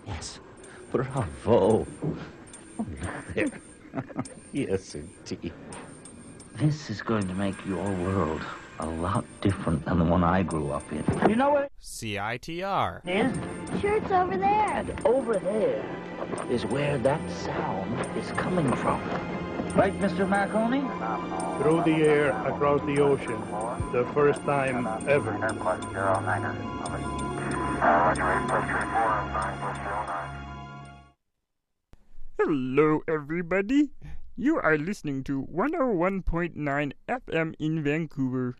Yes. Bravo. Oh, look there. Yes, indeed. This is going to make your world a lot different than the one I grew up in. You know what? CITR. Yeah? Sure, it's over there. And over there is where that sound is coming from. Right, Mr. Marconi? Through the air, across the ocean, the first time ever. Hello, everybody. You are listening to 101.9 FM in Vancouver,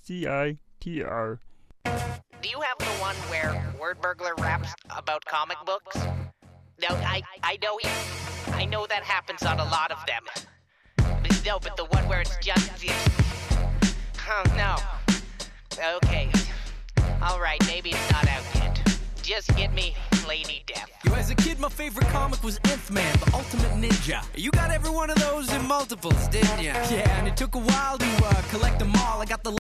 CITR. Do you have the one where Word Burglar raps about comic books? No, I know that happens on a lot of them. But the one where it's just... Oh, no. Okay. Alright, maybe it's not out yet. Just get me Lady Death. Yo, as a kid, my favorite comic was Nth-Man, the Ultimate Ninja. You got every one of those in multiples, didn't ya? Yeah, and it took a while to collect them all. I got the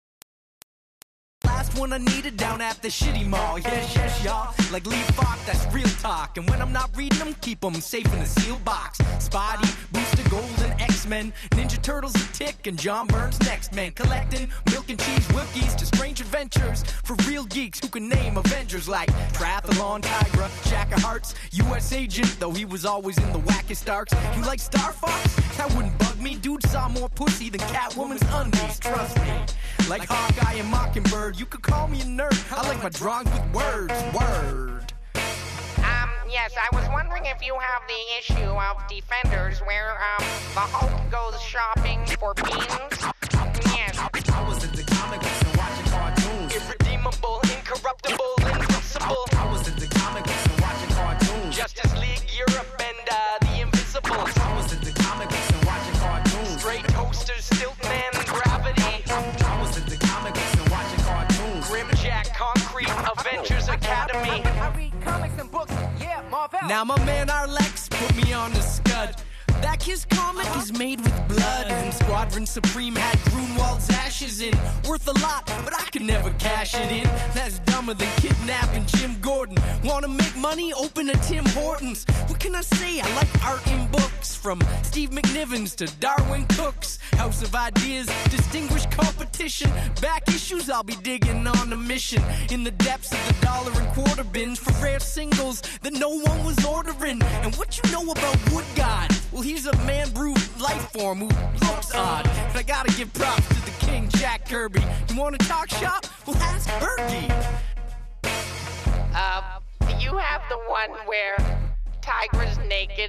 last one I needed down at the shitty mall. Yes, y'all. Like Lee Falk, that's real talk. And when I'm not reading them, keep them safe in a sealed box. Spotty, Booster Gold, and X-Men. Ninja Turtles and Tick, and John Byrne's Next Man. Collecting milk and cheese Wilkies to strange adventures for real geeks who can name Avengers like Triathlon, Tigra, Jack of Hearts, U.S. Agent, though he was always in the wackest arcs. You like Star Fox? That wouldn't bug me. Dude saw more pussy than Catwoman's undies, trust me. Like Hawkeye and Mockingbird, you could call me a nerd. I like my drawings with words. Word. Yes, I was wondering if you have the issue of Defenders where, the Hulk goes shopping for beans? Yes. I was at the comic books and watching cartoons. Irredeemable, incorruptible, invincible. I was at the comic books and watching cartoons. Justice League Europe and, the Invisibles. I was at the comic books and watching cartoons. Straight Toasters, Stiltman, Gravity. I was at the comic books and watching cartoons. Grimjack, Concrete, Avengers Academy. I read comics and books, yeah, Marvel. Now my man Arlex put me on the scud. That his comic is made with blood. And Squadron Supreme had Grunwald's ashes in. Worth a lot, but I could never cash it in. That's dumber than kidnapping Jim Gordon. Wanna make money? Open a Tim Hortons. What can I say? I like art in books. From Steve McNivens to Darwin Cooks. House of Ideas, distinguished competition. Back issues I'll be digging on a mission. In the depths of the dollar and quarter bins. For rare singles that no one was ordering. And what you know about Wood God? Well, he's a man-brewed life form who looks odd. But I gotta give props to the king, Jack Kirby. You wanna talk shop? Well, ask Fergie. Do you have the one where Tigra's naked?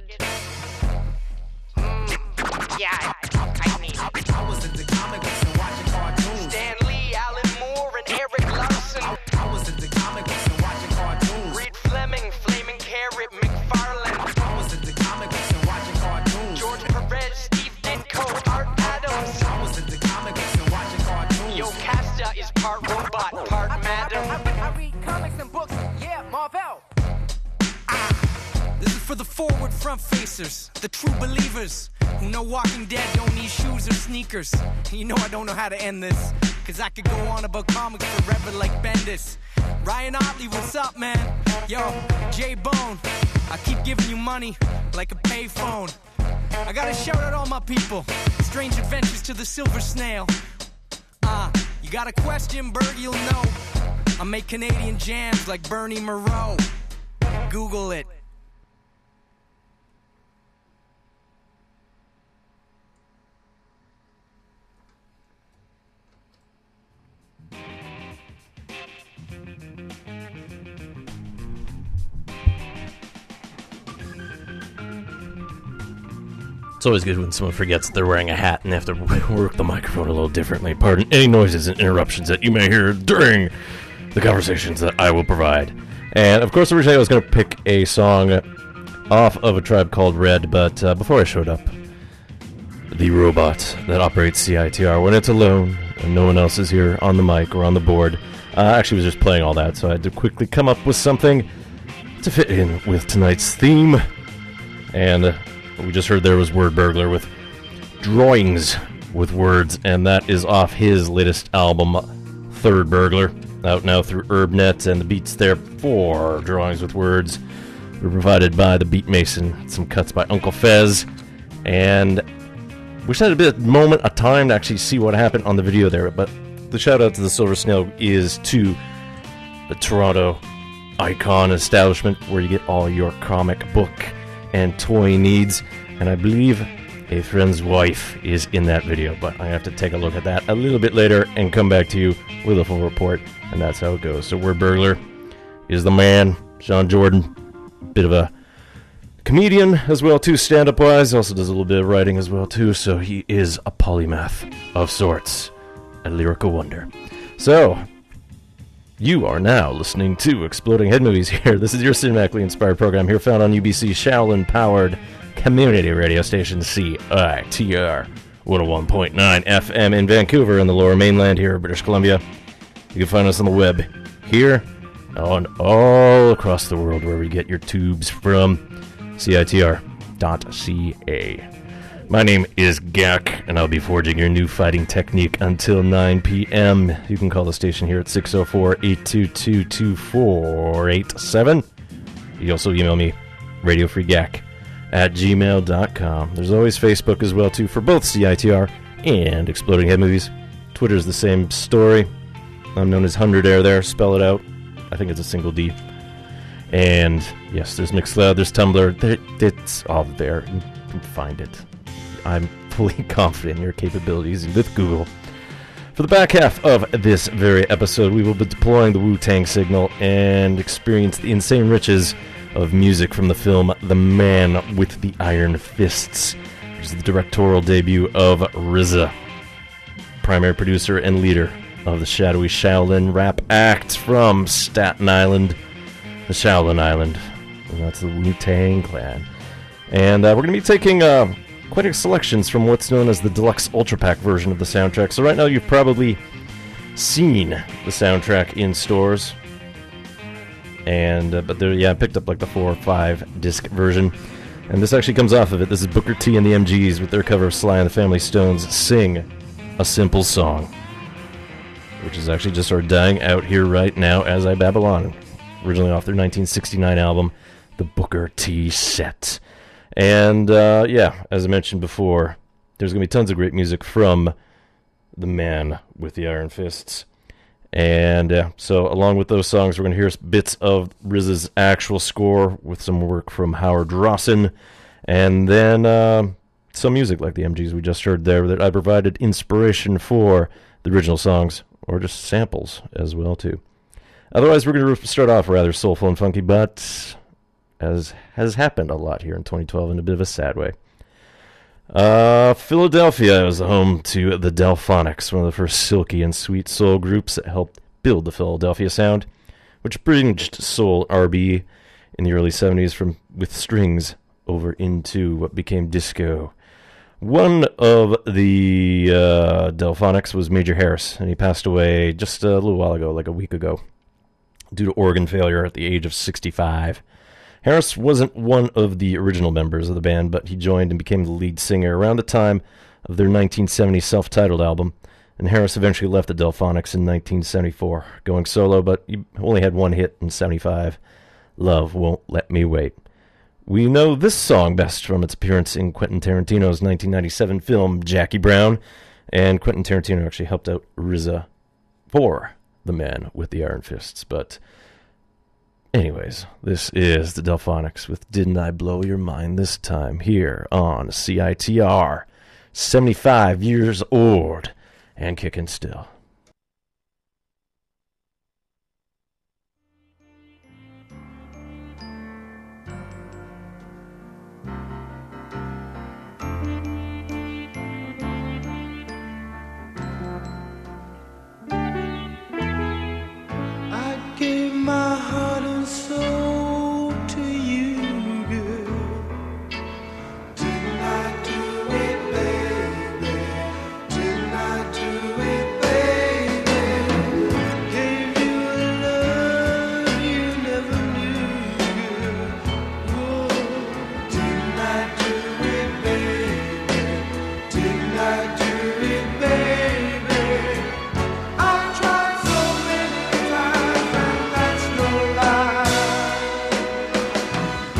Yeah, I need it. I was at the comic books and watching cartoons. Stan Lee, Alan Moore, and Eric Larson. I was at the comic books and watching cartoons. Reed Fleming, Flaming Carrot, McFarlane. I was at the comic books and watching cartoons. George Perez, Steve Ditko, Art Adams. I was at the comic books and watching cartoons. Yo Casta is part robot, part madam. I read comics and books, yeah, Marvel. This is for the forward front facers, the true believers who know Walking Dead don't need shoes or sneakers. You know I don't know how to end this, cause I could go on about comics forever like Bendis. Ryan Otley, what's up, man? Yo, J-Bone, I keep giving you money like a payphone. I gotta shout out all my people. Strange Adventures to the Silver Snail. You got a question, Berg, you'll know. I make Canadian jams like Bernie Moreau. Google it. It's always good when someone forgets they're wearing a hat and they have to work the microphone a little differently. Pardon any noises and interruptions that you may hear during the conversations that I will provide. And, of course, originally I was going to pick a song off of A Tribe Called Red, but before I showed up, the robot that operates CITR, when it's alone and no one else is here on the mic or on the board, actually was just playing all that, so I had to quickly come up with something to fit in with tonight's theme. And we just heard there was Word Burglar with Drawings with Words, and that is off his latest album, Third Burglar, out now through Urbnet, and the beats there for Drawings with Words were provided by the Beat Mason. Some cuts by Uncle Fez. And wish I had a bit of moment, a time to actually see what happened on the video there. But the shout out to the Silver Snail is to the Toronto Icon establishment, where you get all your comic book and toy needs. And I believe a friend's wife is in that video, but I have to take a look at that a little bit later and come back to you with a full report. And that's how it goes. So Word Burglar is the man, Sean Jordan, bit of a comedian as well too, stand-up wise, also does a little bit of writing as well too, so he is a polymath of sorts, a lyrical wonder. So you are now listening to Exploding Head Movies here. This is your cinematically inspired program here, found on UBC Shaolin powered community radio station CITR 101.9 FM in Vancouver in the Lower Mainland here in British Columbia. You can find us on the web here and all across the world where we get your tubes from. CITR.ca. My name is Gak, and I'll be forging your new fighting technique until 9 p.m. You can call the station here at 604-822-2487. You can also email me, radiofreegak@gmail.com. There's always Facebook as well, too, for both CITR and Exploding Head Movies. Twitter's the same story. I'm known as 100 Air there. Spell it out. I think it's a single D. And yes, there's Mixcloud, there's Tumblr. It's all there. You can find it. I'm fully confident in your capabilities with Google. For the back half of this very episode, we will be deploying the Wu-Tang signal and experience the insane riches of music from the film The Man with the Iron Fists, which is the directorial debut of RZA, primary producer and leader of the shadowy Shaolin rap act from Staten Island, the Shaolin Island, and that's the Wu-Tang Clan. And we're going to be taking quite a selections from what's known as the Deluxe Ultra Pack version of the soundtrack. So right now you've probably seen the soundtrack in stores, and but there, I picked up like the 4 or 5 disc version, and this actually comes off of it. This is Booker T and the MGs with their cover of Sly and the Family Stone's "Sing a Simple Song," which is actually just sort of dying out here right now as I babble on. Originally off their 1969 album, The Booker T Set. And, as I mentioned before, there's going to be tons of great music from The Man with the Iron Fists. And, so along with those songs, we're going to hear bits of RZA's actual score with some work from Howard Rawson. And then some music like the MGs we just heard there that I provided inspiration for the original songs, or just samples as well, too. Otherwise, we're going to start off rather soulful and funky, but as has happened a lot here in 2012 in a bit of a sad way. Philadelphia is the home to the Delphonics, one of the first silky and sweet soul groups that helped build the Philadelphia sound, which bridged soul R&B in the early 70s with strings over into what became disco. One of the Delphonics was Major Harris, and he passed away just a little while ago, like a week ago, due to organ failure at the age of 65. Harris wasn't one of the original members of the band, but he joined and became the lead singer around the time of their 1970 self-titled album, and Harris eventually left the Delphonics in 1974, going solo, but he only had one hit in 75, Love Won't Let Me Wait. We know this song best from its appearance in Quentin Tarantino's 1997 film Jackie Brown, and Quentin Tarantino actually helped out RZA for The Man with the Iron Fists. But anyways, this is the Delphonics with Didn't I Blow Your Mind This Time, here on CITR, 75 years old and kicking still. My heart and soul to you, girl. Didn't I do it, baby? Didn't I do it, baby? Gave you a love you never knew, girl. Whoa. Didn't I do it, baby? Didn't I do it, baby? I tried so many times.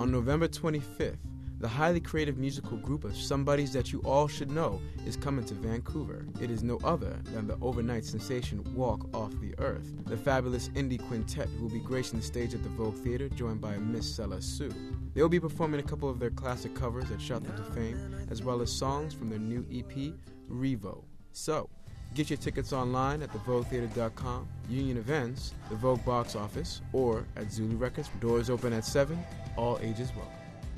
On November 25th, the highly creative musical group of somebodies that you all should know is coming to Vancouver. It is no other than the overnight sensation Walk Off the Earth, the fabulous indie quintet who will be gracing the stage at the Vogue Theatre, joined by Miss Sella Sue. They will be performing a couple of their classic covers that shot them to fame, as well as songs from their new EP, Revo. So, get your tickets online at thevoguetheater.com, Union Events, the Vogue box office, or at Zulu Records. Doors open at 7, all ages welcome.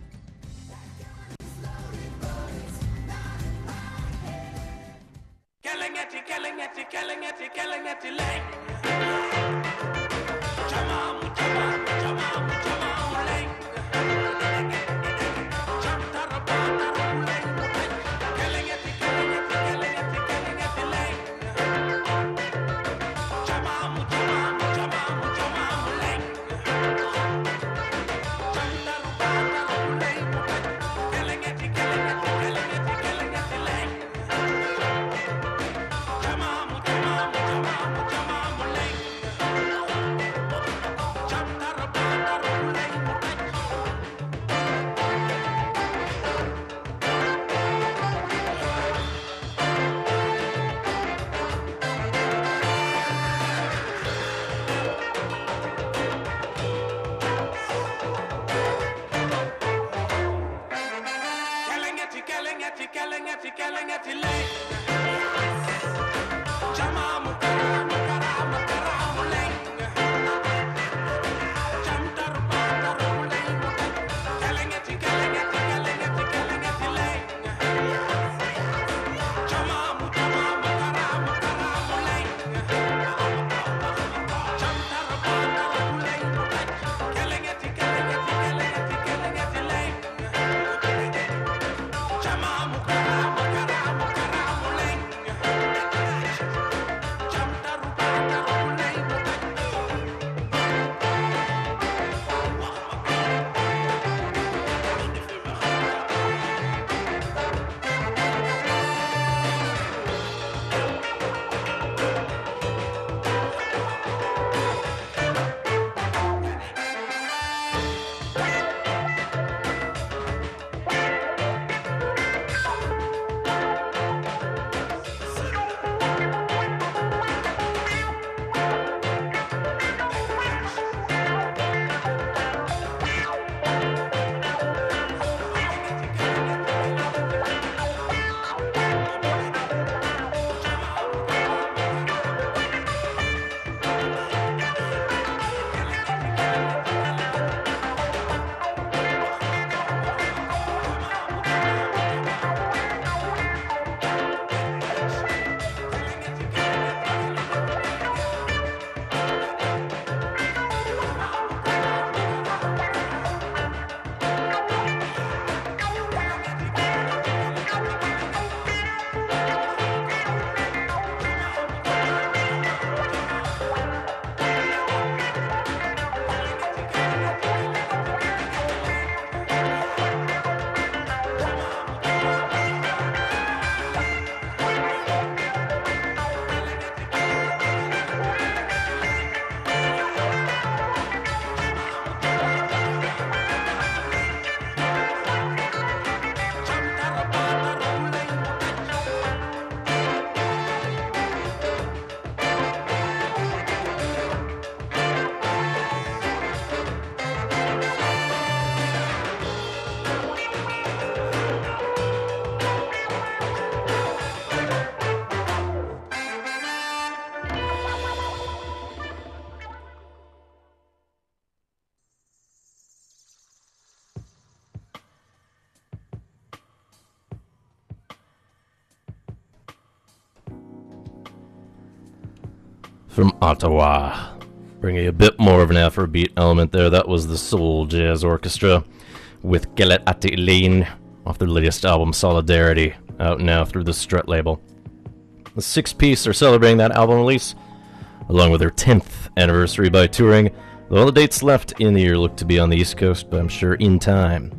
From Ottawa, bringing a bit more of an Afrobeat element there. That was the Soul Jazz Orchestra with Gelet Ati Elaine off their latest album Solidarity, out now through the Strut label. The 6-piece are celebrating that album release, along with their 10th anniversary by touring. Though all the dates left in the year look to be on the East Coast, but I'm sure in time,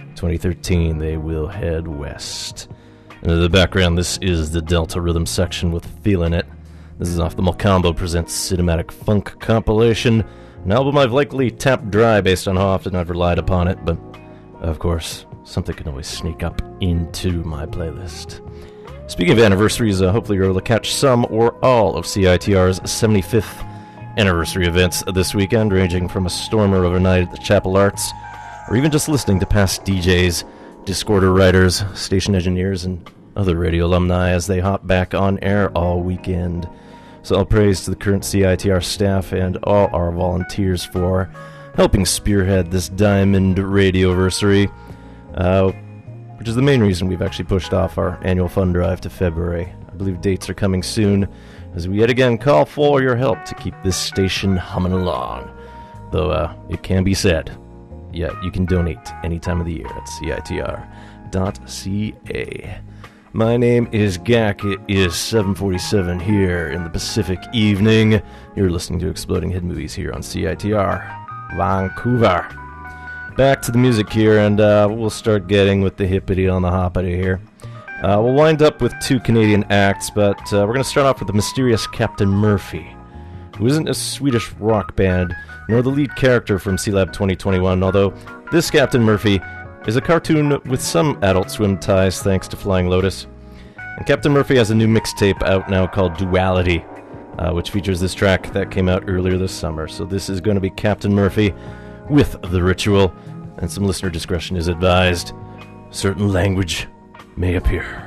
2013, they will head west. And in the background, this is the Delta Rhythm section with Feelin' It. This is off the Malcombo Presents Cinematic Funk compilation, an album I've likely tapped dry based on how often I've relied upon it, but of course, something can always sneak up into my playlist. Speaking of anniversaries, hopefully you're able to catch some or all of CITR's 75th anniversary events this weekend, ranging from a stormer overnight at the Chapel Arts, or even just listening to past DJs, Discorder writers, station engineers, and other radio alumni as they hop back on air all weekend. So all praise to the current CITR staff and all our volunteers for helping spearhead this Diamond Radioversary, which is the main reason we've actually pushed off our annual fund drive to February. I believe dates are coming soon, as we yet again call for your help to keep this station humming along. Though it can be said, yeah, you can donate any time of the year at CITR.ca. My name is Gak. It is 7:47 here in the Pacific evening. You're listening to Exploding Hidden Movies here on CITR, Vancouver. Back to the music here, and we'll start getting with the hippity on the hoppity here. We'll wind up with 2 Canadian acts, but we're going to start off with the mysterious Captain Murphy, who isn't a Swedish rock band, nor the lead character from C-Lab 2021, although this Captain Murphy is a cartoon with some Adult Swim ties thanks to Flying Lotus. And Captain Murphy has a new mixtape out now called Duality, which features this track that came out earlier this summer. So this is going to be Captain Murphy with The Ritual, and some listener discretion is advised. Certain language may appear.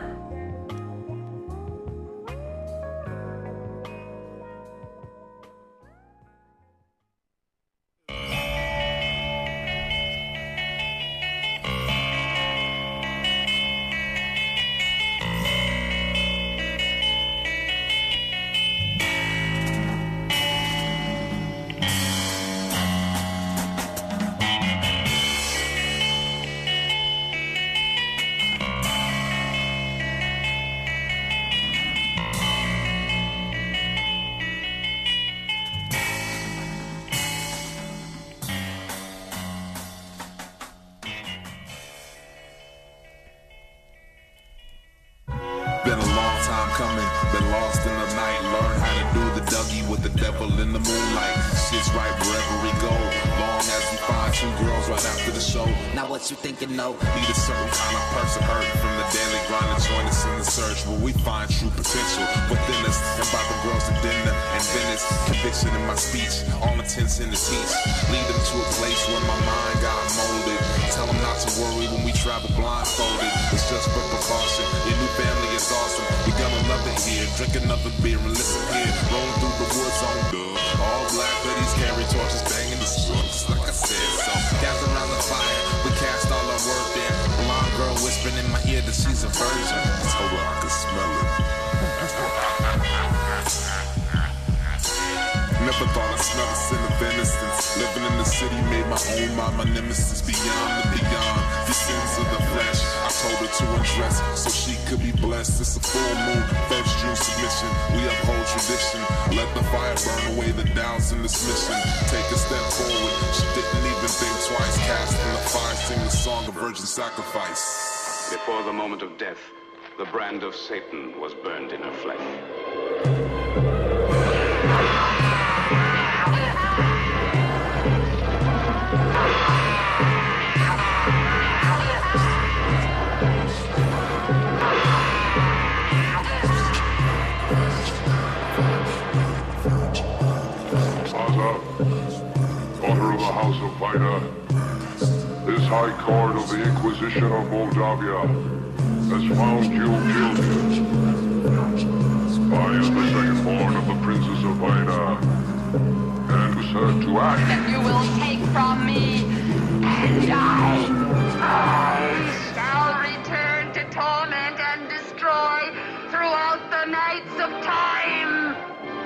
Before the moment of death, the brand of Satan was burned in her flesh. Daughter of the House of Vaida, this High Court of the Inquisition of Moldavia has found you guilty. I am the second-born of the Princess of Vaida, and was heard to act. That you will take from me, and I shall return to torment and destroy throughout the nights of time.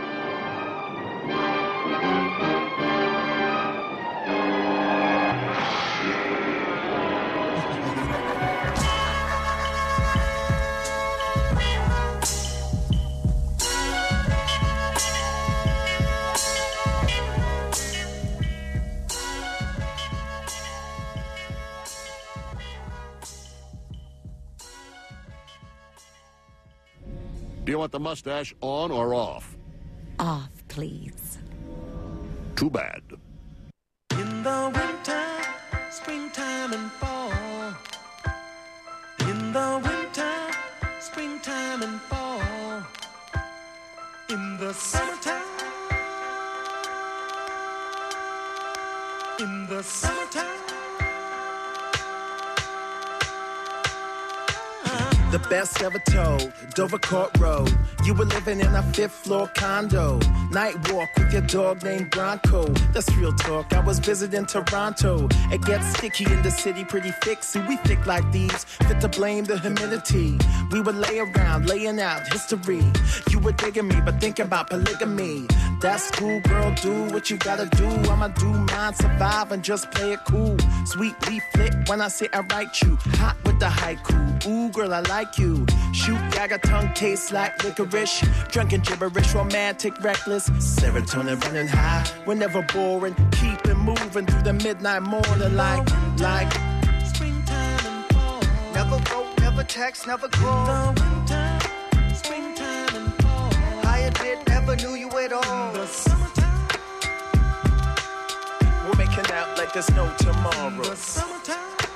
Do you want the mustache on or off? Off, please. Too bad. In the winter, springtime and fall. In the winter, springtime and fall. In the summertime, in the summertime. The best ever told, Dover Court Road. You were living in a 5th floor condo. Night walk with your dog named Bronco. That's real talk, I was visiting Toronto. It gets sticky in the city, pretty thick. See, we thick like thieves, fit to blame the humidity. We would lay around, laying out history. You were digging me, but thinking about polygamy. That's cool, girl, do what you gotta do. I'ma do mine, survive, and just play it cool. Sweet leaf lit when I say I write you. Hot with the haiku, ooh, girl, I like you. Shoot, gagga, tongue tastes like licorice. Drunken gibberish, romantic, reckless. Serotonin running high, we're never boring. Keep it moving through the midnight morning like. Springtime and fall. Never wrote, never text, never called. The winter, springtime and fall. I admit, never knew you at all. The summertime, We're making out like there's no tomorrow. the summertime.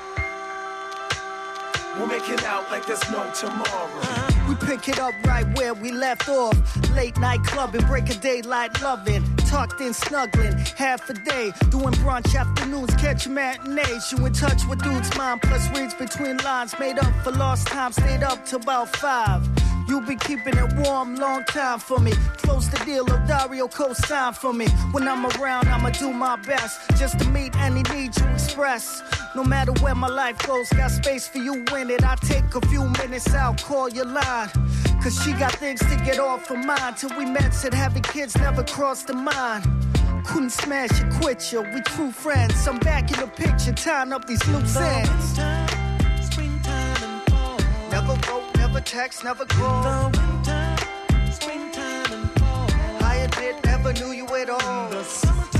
We're making out like there's no tomorrow. We pick it up right where we left off. Late night clubbing, break of daylight loving. Tucked in snuggling, half a day. Doing brunch afternoons, catching matinees. You in touch with dudes' mind, plus reads between lines. Made up for lost time, stayed up till about 5. You be keeping it warm, long time for me. Close the deal, Dario co-sign for me. When I'm around, I'ma do my best just to meet any need you express. No matter where my life goes, got space for you in it. I take a few minutes out, call your line. Cause she got things to get off of mine. Till we met, said having kids never crossed the mind. Couldn't smash you, quit you, we true friends. I'm back in the picture, tying up these loose ends. Springtime and fall. Never wrote, never text, never called. The winter, springtime and fall. I admit, never knew you at all. The summertime,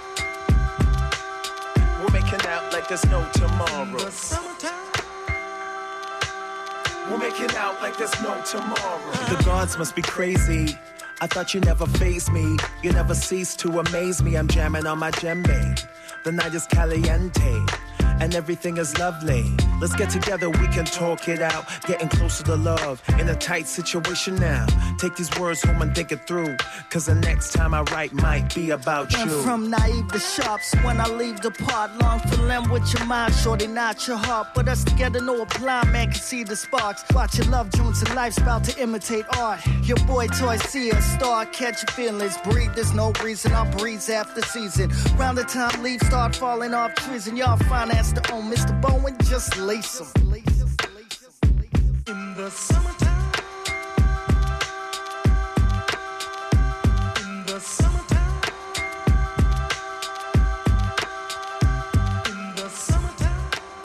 We're making out like there's no tomorrow. the summertime. We're making out like there's no tomorrow. The gods must be crazy. I thought you never phased me. You never cease to amaze me. I'm jamming on my djembe. The night is caliente. And everything is lovely. Let's get together, we can talk it out. Getting closer to love in a tight situation now. Take these words home and think it through. Cause the next time I write might be about Went you. from naive to sharp, so when I leave the part, long for them with your mind, shorty, not your heart. But us together, know a blind man can see the sparks. Watching love joints and life's about to imitate art. Your boy toy see a star, catch your feelings, breathe. There's no reason I'll breeze after season. Round the time leaves start falling off trees, and y'all finance the own Mr. Bowen, just lace 'em. In the summertime, in the summertime, in the summertime,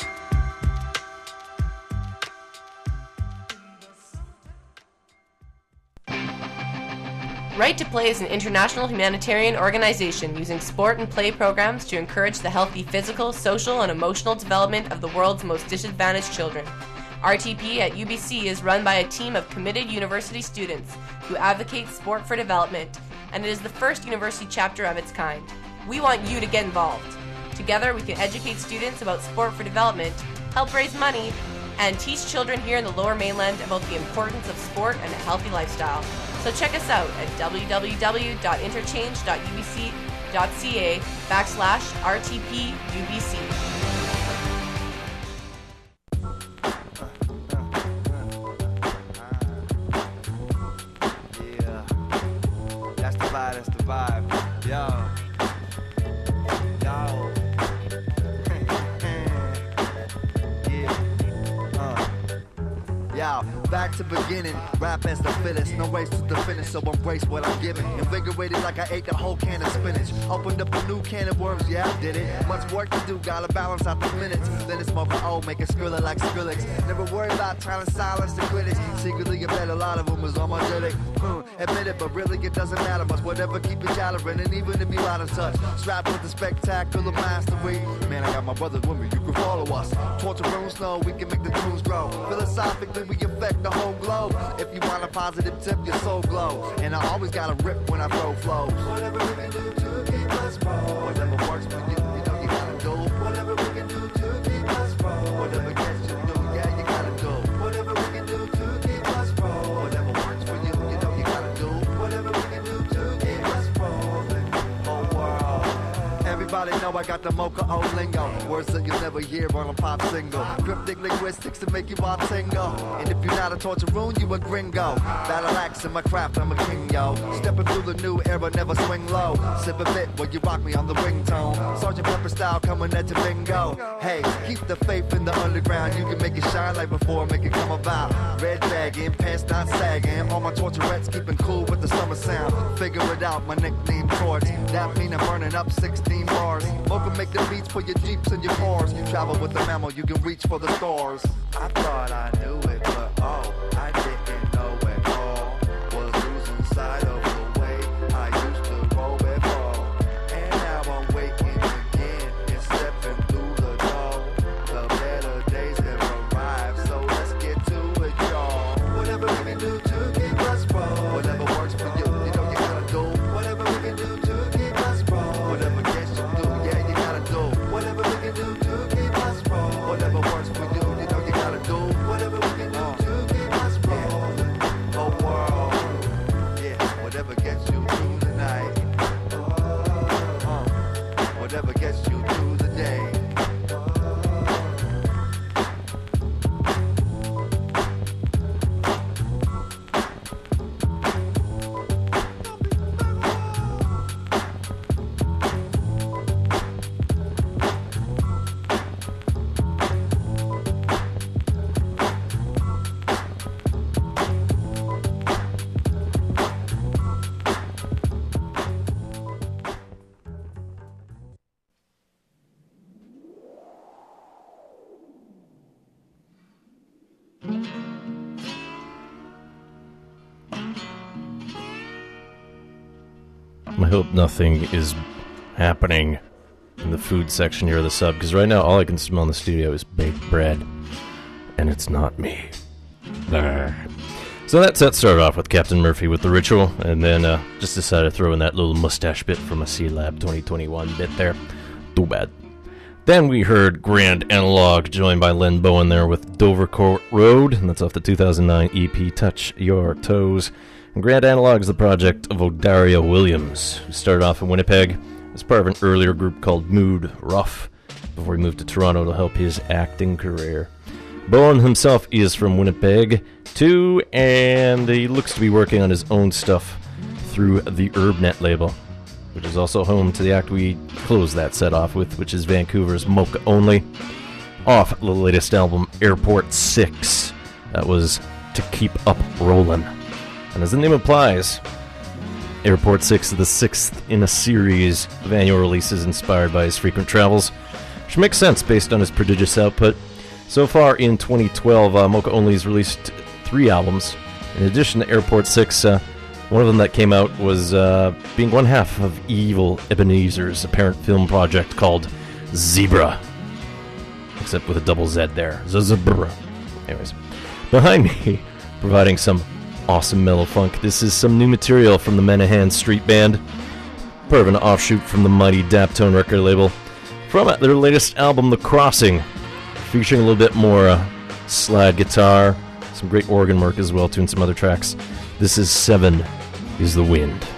Right to Play is an international humanitarian organization using sport and play programs to encourage the healthy physical, social, and emotional development of the world's most disadvantaged children. RTP at UBC is run by a team of committed university students who advocate sport for development, and it is the first university chapter of its kind. We want you to get involved. Together, we can educate students about sport for development, help raise money, and teach children here in the Lower Mainland about the importance of sport and a healthy lifestyle. So check us out at www.interchange.ubc.ca/RTPUBC. Yeah, that's the vibe, yo. Yo, back to beginning, rap as the fittest, no race to the finish, so embrace what I'm giving. Invigorated like I ate a whole can of spinach. Opened up a new can of worms, yeah, I did it. Much work to do, gotta balance out the minutes. Then it's smoke O, make it skrilla like Skrillex. Never worry about trying to silence the critics. Secretly, I bet a lot of rumors on my dick. Admit it, but really it doesn't matter much. Whatever, keep it chattering, and even if you out of touch. Strapped with the spectacular mastery. Man, I got my brothers with me, you can follow us. Torture room slow, we can make the tunes grow. Philosophically, we affect the whole globe. If you want a positive tip, your soul glows. And I always gotta rip when I throw flows. Whatever we can do to keep us bold. Whatever works for you, you know you gotta do. Whatever we can do Whatever gets you through, yeah, you gotta do. Whatever we can do to keep us rolling. Whatever works for you, you know you gotta do. Whatever we can do to keep us rolling. Oh world. Everybody know I got the Mocha O lingo. Words that you'll never hear on a pop single. Cryptic linguistics to make you all tingle. And if you're not a torturoon, you a gringo. Battle axe in my craft, I'm a king, yo. Stepping through the new era, never swing low. Sip a bit while you rock me on the ringtone. Sergeant Pepper style coming at your bingo. Hey, keep the faith in the underground. You can make it shine like before, make it come about. Red bagging, pants not sagging. All my torturettes keeping cool with the summer sound. Figure it out, my nickname Torch. That mean I'm burning up 16 bars. Mocha make the beats for your Jeeps and your cars. You travel with the mammal, you can reach for the stars. I thought I knew it, but oh, I didn't know it all. Was losing sight of the way I used to roll it all. And now I'm waking again and stepping through the door. The better days have arrived, so let's get to it, y'all. Whatever we can do to keep us rolling. Whatever works for you, you know you gotta do. Whatever we can do to keep us rolling. Whatever gets you through, yeah, you gotta do. Whatever we can do to keep us rolling. Whatever works for you, you know you gotta do. Whatever we can do to keep us rolling. Oh world, yeah, whatever gets you through the night. Whatever gets you through the day. I hope nothing is happening in the food section here of the sub, because right now all I can smell in the studio is baked bread, and it's not me. So that set started off with Captain Murphy with The Ritual, and then just decided to throw in that little mustache bit from a C-Lab 2021 bit there. Too bad. Then we heard Grand Analog, joined by Len Bowen there with Dovercourt Road, and that's off the 2009 EP Touch Your Toes. And Grand Analog is the project of O'Daria Williams, who started off in Winnipeg as part of an earlier group called Mood Rough, before he moved to Toronto to help his acting career. Bowen himself is from Winnipeg, too, and he looks to be working on his own stuff through the Urbnet label, which is also home to the act we close that set off with, which is Vancouver's Mocha Only, off the latest album, Airport 6. That was To Keep Up Rollin'. And as the name implies, Airport 6 is the sixth in a series of annual releases inspired by his frequent travels, which makes sense based on his prodigious output. So far in 2012, Mocha Only has released 3 albums. In addition to Airport 6, one of them that came out was being one half of Evil Ebenezer's apparent film project called Zebra. Except with a double Z there. Zebra. Anyways, behind me, providing some awesome mellow funk, this is some new material from the Menahan Street Band, part of an offshoot from the mighty Daptone record label, from their latest album, The Crossing, featuring a little bit more slide guitar, some great organ work as well, too, and some other tracks. This is 7 is the Wind.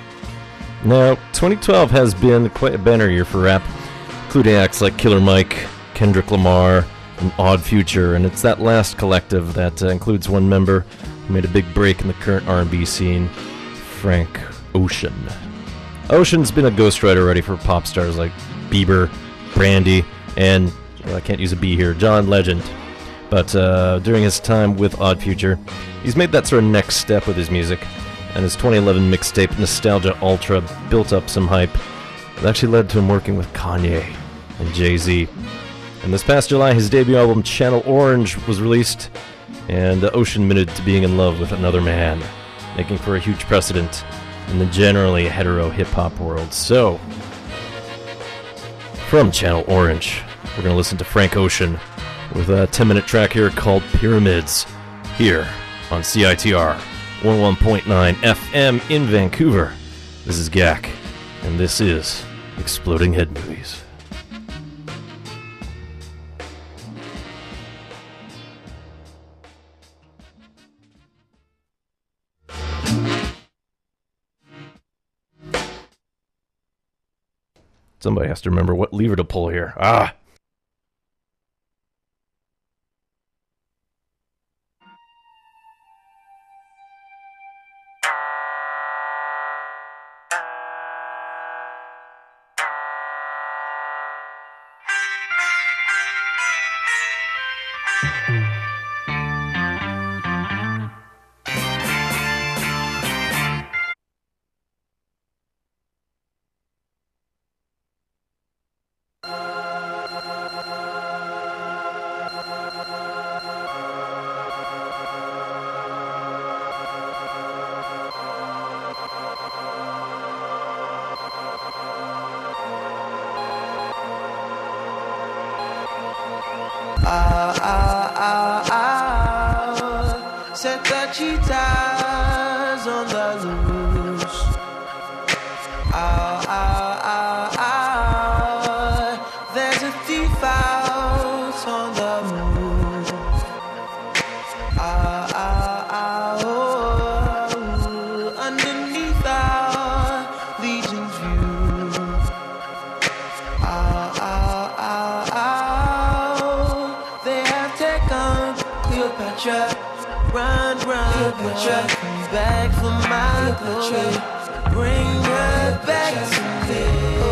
Now, 2012 has been quite a banner year for rap, including acts like Killer Mike, Kendrick Lamar, and Odd Future, and it's that last collective that includes one member who made a big break in the current R&B scene, Frank Ocean. Ocean's been a ghostwriter already for pop stars like Bieber, Brandy, and, well, I can't use a B here, John Legend. But during his time with Odd Future, he's made that sort of next step with his music, and his 2011 mixtape Nostalgia Ultra built up some hype. It actually led to him working with Kanye and Jay-Z. And this past July, his debut album Channel Orange was released, and Ocean admitted to being in love with another man, making for a huge precedent in the generally hetero hip-hop world. So, from Channel Orange, we're going to listen to Frank Ocean with a 10-minute track here called Pyramids, here on CITR 101.9 FM in Vancouver. This is Gak, and this is Exploding Head Movies. Somebody has to remember what lever to pull here. Ah! Set the cheetahs on the loose. There's a thief out on the move. Underneath our legion's view. They have taken Cleopatra. Run, Cleopatra, come back for my glory. Bring her back to me.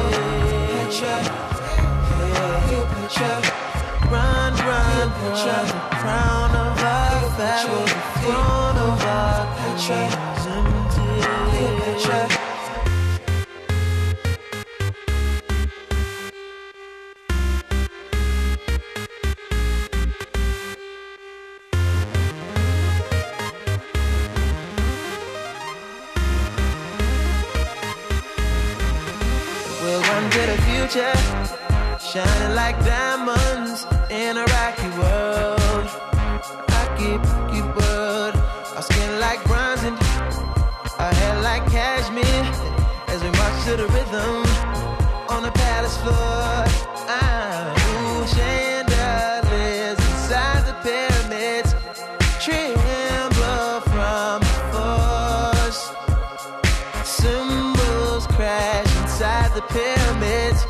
Cleopatra, run, Cleopatra, the crown of our pharaoh, the throne of our country is empty. Cleopatra. Shining like diamonds in a rocky world. Rocky world. Our skin like bronze and our hair like cashmere. As we march to the rhythm on the palace floor. Chandeliers inside the pyramids tremble from the force. Symbols crash inside the pyramids.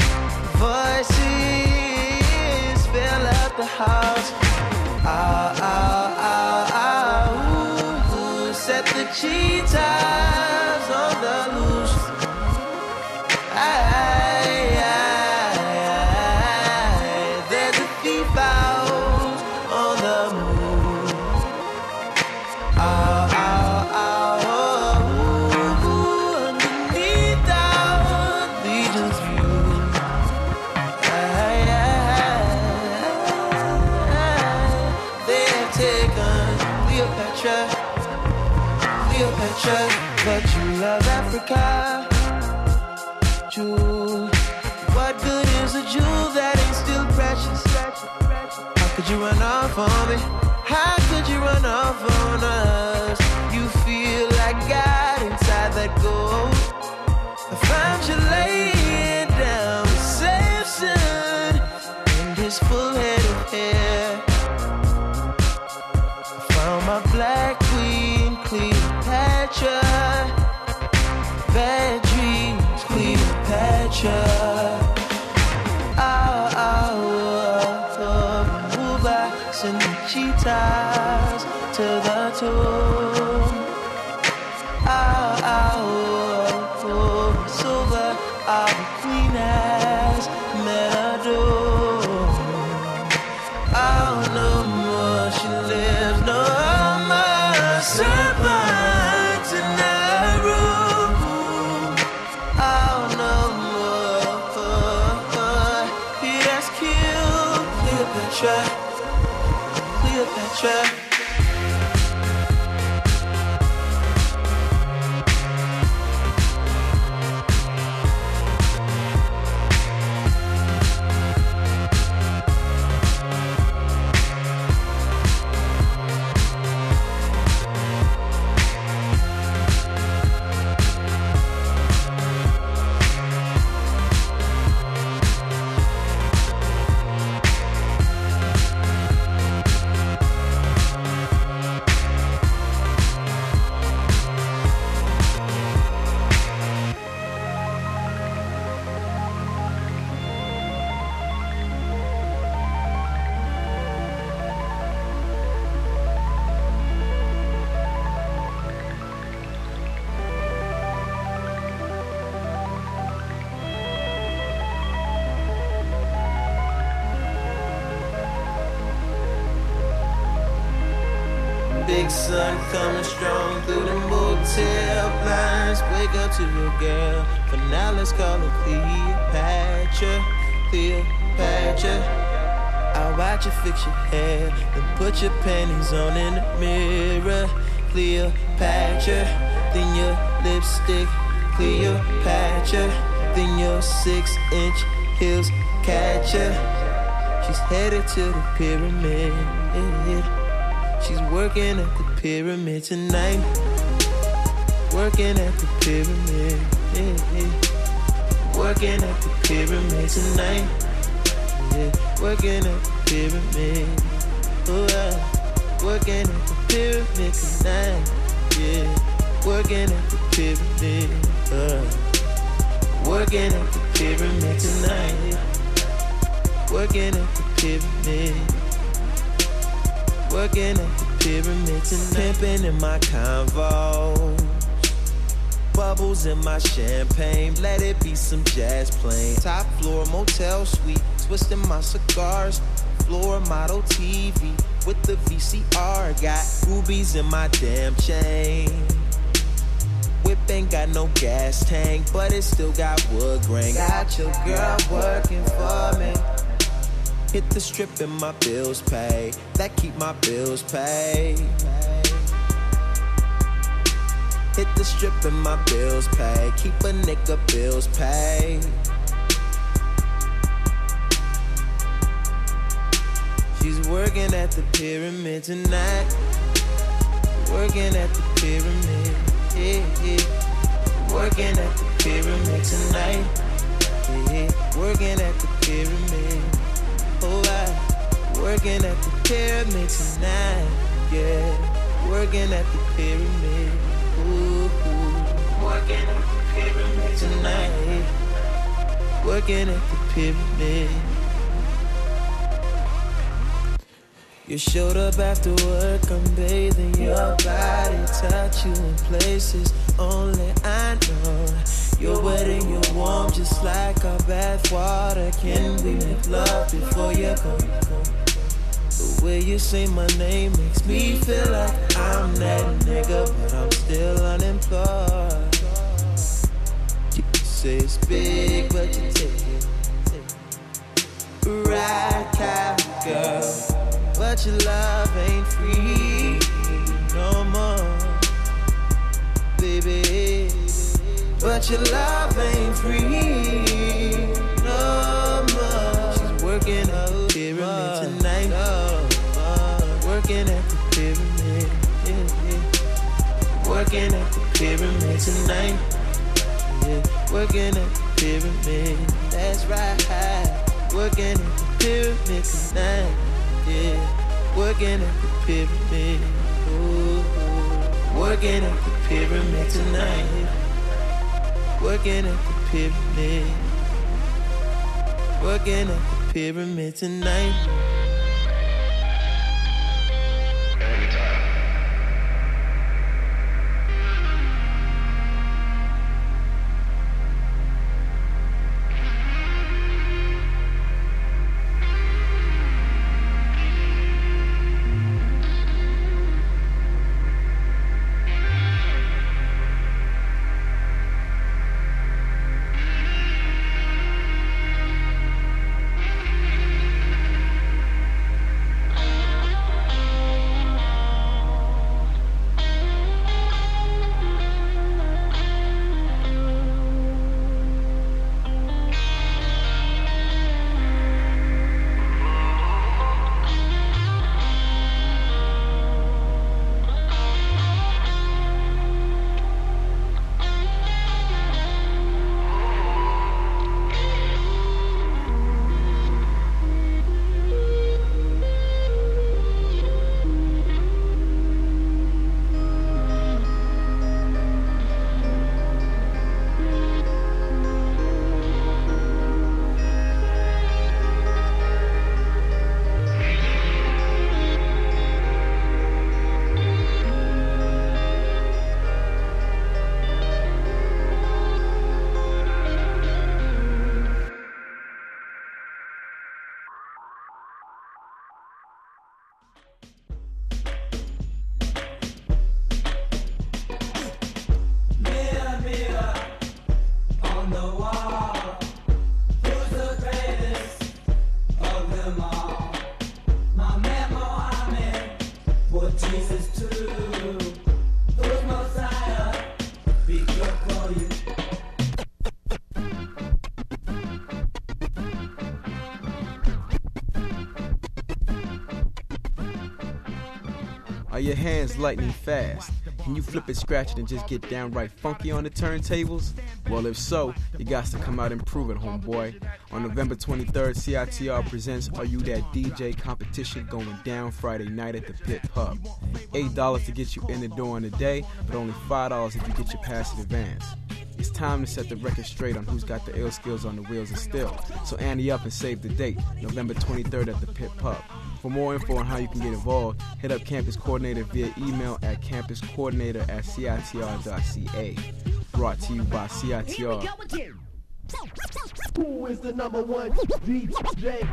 Voices fill up the house. Set the cheetahs on the loose. There's a thief out on the move. Underneath our legion's view. Cleopatra, but you love Africa. Jewel, what good is a jewel that ain't still precious? How could you run off on me? How could you run off on us? You feel like God inside that gold. I found you laying down with Samson and his full head of hair. I found my black queen, Cleopatra. Bad dreams, Cleopatra. Send the cheetahs to the tomb. Silver, our queen has met a doom. No more she lives, no more serpents in her room. No more, he has killed Cleopatra. Cleopatra. Big sun coming strong through the motel blinds. Wake up to your girl, for now let's call her Cleopatra. Cleopatra. I'll watch you fix your hair, then put your panties on in the mirror. Cleopatra. Then your lipstick, Cleopatra. Then your 6-inch heels catch her. She's headed to the pyramid. She's working at the pyramid tonight. Working at the pyramid. Working at the pyramid tonight. Working at the pyramid. Working at the pyramid tonight. Working at the pyramid. Working at the pyramid tonight. Working at the pyramid. Working at the pyramid tonight. Pimping in my Convo. Bubbles in my champagne. Let it be some jazz playing. Top floor motel suite. Twisting my cigars. Floor model TV with the VCR. Got rubies in my damn chain. Whip ain't got no gas tank, but it still got wood grain. Got your girl working for me. Hit the strip and my bills pay. That keep my bills paid. Hit the strip and my bills pay. Keep a nigga bills paid. She's working at the pyramid tonight. Working at the pyramid. Working at the pyramid tonight. Working at the pyramid. Oh, working at the pyramid tonight. Yeah, working at the pyramid. Ooh, working at the pyramid tonight. Working at the pyramid. You showed up after work, I'm bathing your body, touch you in places only I know. You're wet and you're warm, just like our bath water. Can we make love before you go? The way you say my name makes me feel like I'm that nigga, but I'm still unemployed. You say it's big, but you take it. Right, girl. But your love ain't free no more, baby. But your love ain't free no more. She's working at the pyramid tonight. Working at the pyramid. Working at the pyramid tonight. Working at the pyramid. That's right. Working at the pyramid tonight. Yeah, working at the pyramid. Ooh, working at the pyramid tonight. Working at the pyramid. Working at the pyramid tonight. Are your hands lightning fast? Can you flip it, scratch it, and just get downright funky on the turntables? Well, if so, you got to come out and prove it, homeboy. On November 23rd, CITR presents Are You That DJ competition going down Friday night at the Pit Pub. $8 to get you in the door on the day, but only $5 if you get your pass in advance. It's time to set the record straight on who's got the ill skills on the wheels and still. So ante up and save the date, November 23rd at the Pit Pub. For more info on how you can get involved, hit up Campus Coordinator via email at campuscoordinator@citr.ca. Brought to you by CITR. Who is the number one DJ?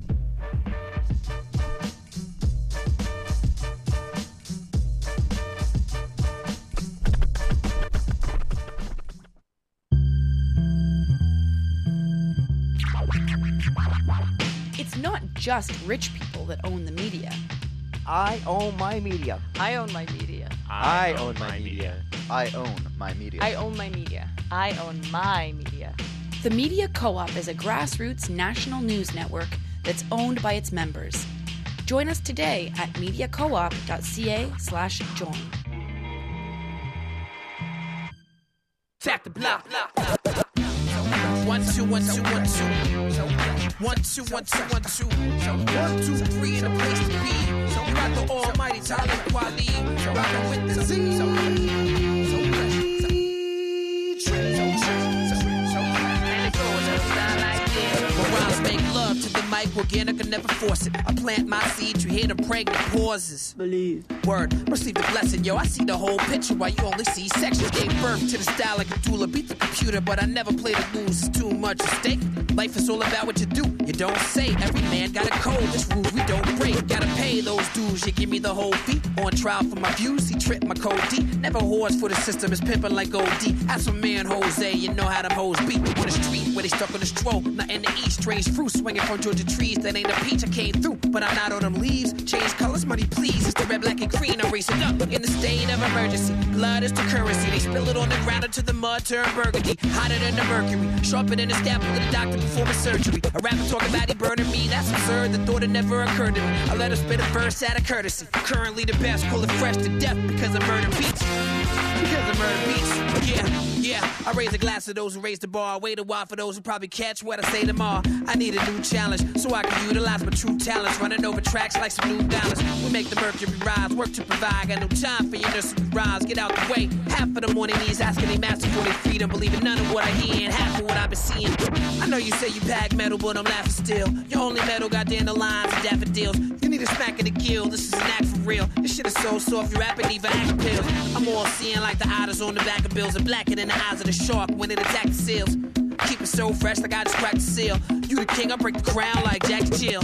It's not just rich people that own the media. I own my media. I own my media. I own my media. I own my media. I own my media. I own my media. The Media Co-op is a grassroots national news network that's owned by its members. Join us today at mediacoop.ca/join. Tap the block. 1 2 1 2 1 2. 1 2 1 2 1 2. 1 2 3 in a place to be. You got the almighty Talib Kweli. Rockin' with the Z. And it goes like this. My rhymes make love to the mic, organic, I never force it. I plant my seed, you hear the pregnant pauses. Believe. Word, receive the blessing, yo. I see the whole picture while you only see sections. Gave birth to the style like a doula. Beat the computer, but I never play to lose. It's too much at stake. Life is all about what you do. You don't say. Every man got a code. This rule we don't break. Gotta pay those dues. You give me the whole fee. On trial for my views. He tripped my code D. Never whores for the system. It's pimping like OD. Ask my man Jose. You know how them hoes beat. On the street where they stuck on the stroll. Not in the east. Strange fruit swinging from Georgia trees. That ain't a peach. I came through, but I'm not on them leaves. Change colors, money please. It's the red, black, and green. I'm racing up in the state of emergency. Blood is the currency. They spill it on the ground until the mud turn burgundy. Hotter than the mercury. Sharper than the scalpel of the doctor before my surgery. A rapper talking about he burning me. That's absurd. The thought it never occurred to me. I let her spit a verse out of courtesy. Currently the best. Call it fresh to death because of murder beats. Because of murder beats. Yeah. I raise a glass to those who raise the bar. Wait a while for those who probably catch what I say tomorrow. I need a new challenge so I can utilize my true talents. Running over tracks like some new dollars. We make the mercury rise. Work to provide. Got no time for your nursery rhymes. Get out the way. Half of them on their knees asking they master for their freedom. Believing none of what I hear and half of what I've been seeing. I know you say you pack metal, but I'm laughing still. Your only metal got dandelions and daffodils. You need a smack in the gill. This is an act for real. This shit is so soft. You rapping need for action pills. I'm all seeing like the otters on the back of bills. And blacker than the eyes of the shark when it attack the seals. Keep it so fresh like I just cracked the seal. You the king, I break the crown like Jackie Jill.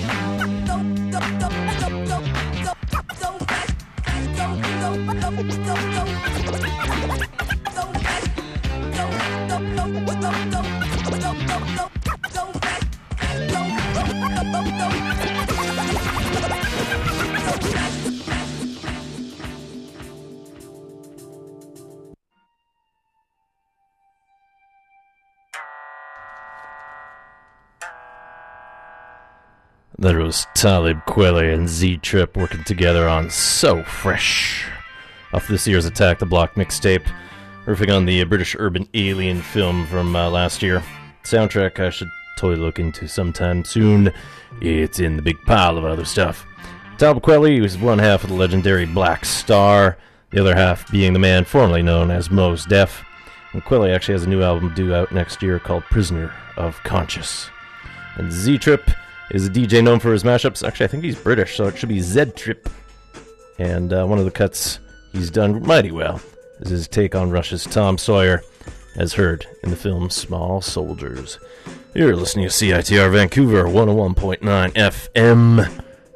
That was Talib Kweli and Z-Trip working together on So Fresh. Off this year's Attack the Block mixtape, riffing on the British urban alien film from last year. Soundtrack I should totally look into sometime soon. It's in the big pile of other stuff. Talib Kweli was one half of the legendary Black Star, the other half being the man formerly known as Mos Def. And Kweli actually has a new album due out next year called Prisoner of Conscience. And Z-Trip is a DJ known for his mashups. Actually, I think he's British, so it should be Z-Trip. And one of the cuts he's done mighty well is his take on Rush's Tom Sawyer, as heard in the film Small Soldiers. You're listening to CITR Vancouver, 101.9 FM,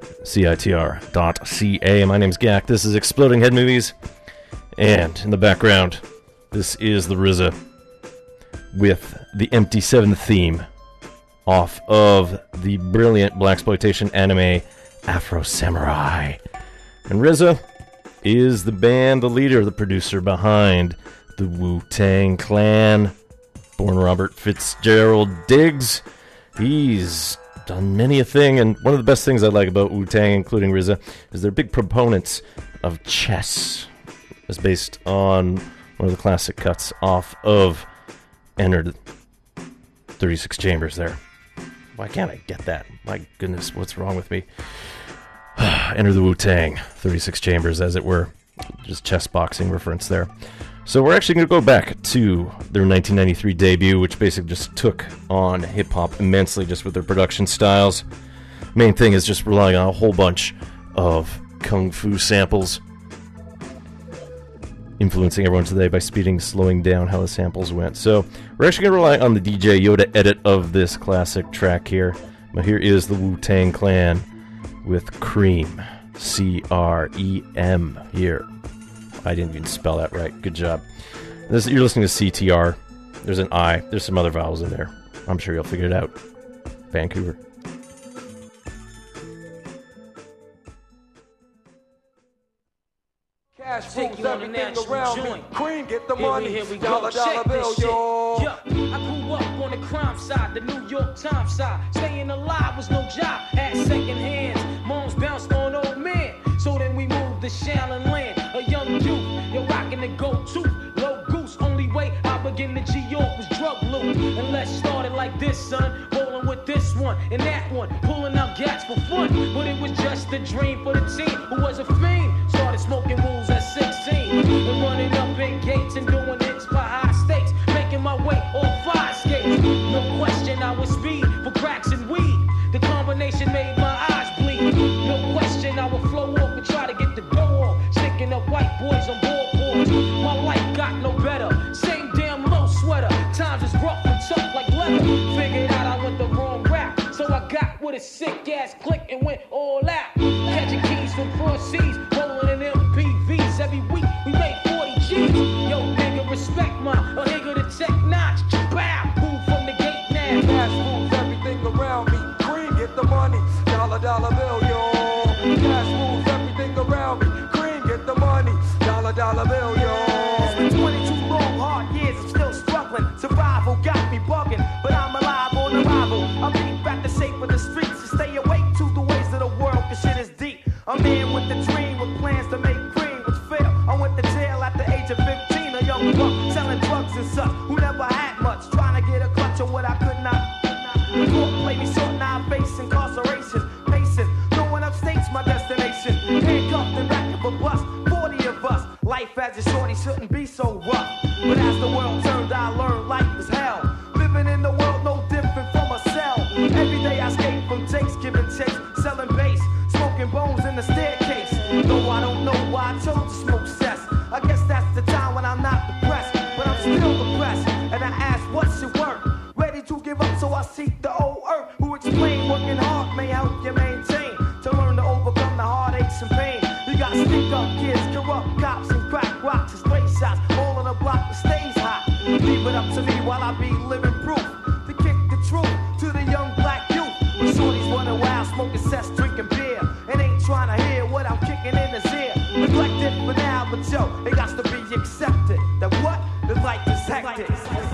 CITR.ca. My name's Gak. This is Exploding Head Movies. And in the background, this is the RZA with the Empty Seven theme off of the brilliant blaxploitation anime Afro Samurai. And RZA is the band, the leader, the producer behind the Wu-Tang Clan. Born Robert Fitzgerald Diggs. He's done many a thing, and one of the best things I like about Wu-Tang, including RZA, is they're big proponents of Chess. It's based on one of the classic cuts off of Enter 36 Chambers there. Why can't I get that? My goodness, what's wrong with me? Enter the Wu-Tang, 36 Chambers, as it were. Just chess boxing reference there. So we're actually going to go back to their 1993 debut, which basically just took on hip-hop immensely just with their production styles. Main thing is just relying on a whole bunch of kung fu samples, influencing everyone today by slowing down how the samples went. So we're actually going to rely on the DJ Yoda edit of this classic track here. But here is the Wu-Tang Clan with Cream. C-R-E-M here. I didn't even spell that right. Good job. You're listening to CTR. There's an I. There's some other vowels in there. I'm sure you'll figure it out. Vancouver. Cash rules everything around me. Cream, get the money. Here we go. Dollar Check bill, this shit. yo. I grew up on the crime side, the New York Times side. Staying alive was no job. Had second hands. Moms bounced on old men. So then we moved to Shaolin Land. A young youth, you're rocking the go-to. Low goose, only way I begin to G-York was drug loot. And let's start it like this, son. Rolling with this one and that one. Pulling out gats for fun. But it was just a dream for the team who was a fiend. Started smoking rules at 16. And running up in gates and doing hits for high stakes. Making my way off fire skates. No question I was speed for cracks and weed. The combination made my eyes bleed. No question I would flow off and try to get the dough off. Sticking up white boys on boards. My life got no better. Same damn low sweater. Times is rough and tough like leather. Figured out I went the wrong route. So I got with a sick ass click and went all out. Catching keys from cross seas. Rolling in MPVs. Every week we made 40 G's. Yo, nigga, respect my a nigga to tech notch. Bow. Move from the gate now. Cash rules everything around me. Cream, get the money. Dollar bill, yo. Cash rules everything around me. Cream, get the money. Dollar bill, yo. It's been 22 long, hard years. I'm still struggling. Survival got me bugging, but I'm alive on arrival. I beat back the shape of the streets and stay awake to the ways of the world, cause shit is deep. A man with a dream, with plans to make cream, which failed. I went to jail at the age of 15, a young buck selling drugs and such, who never had much, trying to get a clutch of what I could not. The court played me short, now I face incarceration. Pacing, going upstate's my destination. Handcuffed and back of a bus, 40 of us. Life as a shorty shouldn't be so rough. But as the world turned, I learned life was hell. Living in the world no different from a cell. Every day I escape from takes, giving chase, selling bass, smoking bones in the staircase. Though I don't know why I chose to smoke cess. I guess that's the time when I'm not depressed, but I'm still depressed. And I ask, what's your work? Ready to give up, so I seek the old earth, who explain working hard may help you maintain. To learn to overcome the heartaches and pain. You got stick up kids, corrupt cops, and crack rocks and stray shots. All on the block that stays hot. Leave it up to me while I be living proof. To kick the truth to the young black youth. When shorties running wild, smoking cess, drinking beer. And ain't trying to hear what I'm kicking in his ear. Neglected for now, but yo, it got to be accepted. That what? The life is hectic.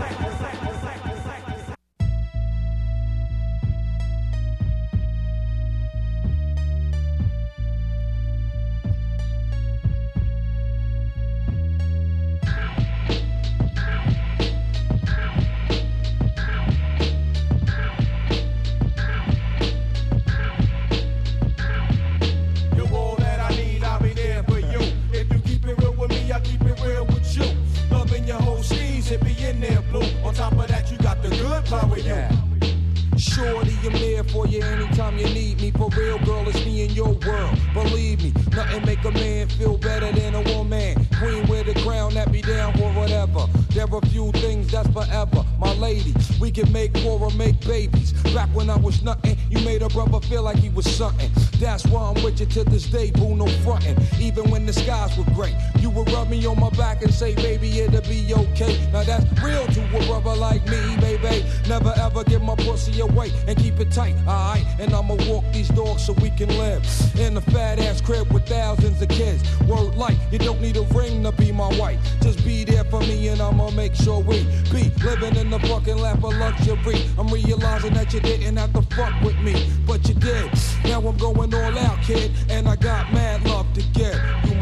Shorty, I'm there for you anytime you need me. For real, girl, it's me in your world. Believe me, nothing make a man feel better than a woman. Queen with a crown that be down for whatever. There are few things that's forever. My lady, we can make war or make babies. Back when I was nothing, you made a brother feel like he was something. That's why I'm with you to this day, boo, no frontin'. Even when the skies were gray, you would rub me on my back and say, baby, it'll be okay. Now that's real to a brother like me, baby. Never ever give my pussy away and keep it tight, alright? And I'ma walk these dogs so we can live in a fat ass crib with thousands of kids. Word light, you don't need a ring to be my wife. Just be there for me and I'ma make sure we be living in the fucking lap of luxury. I'm realizing that you didn't have to fuck with me, but you did. Now I'm going all out, kid, and I got mad love to give. You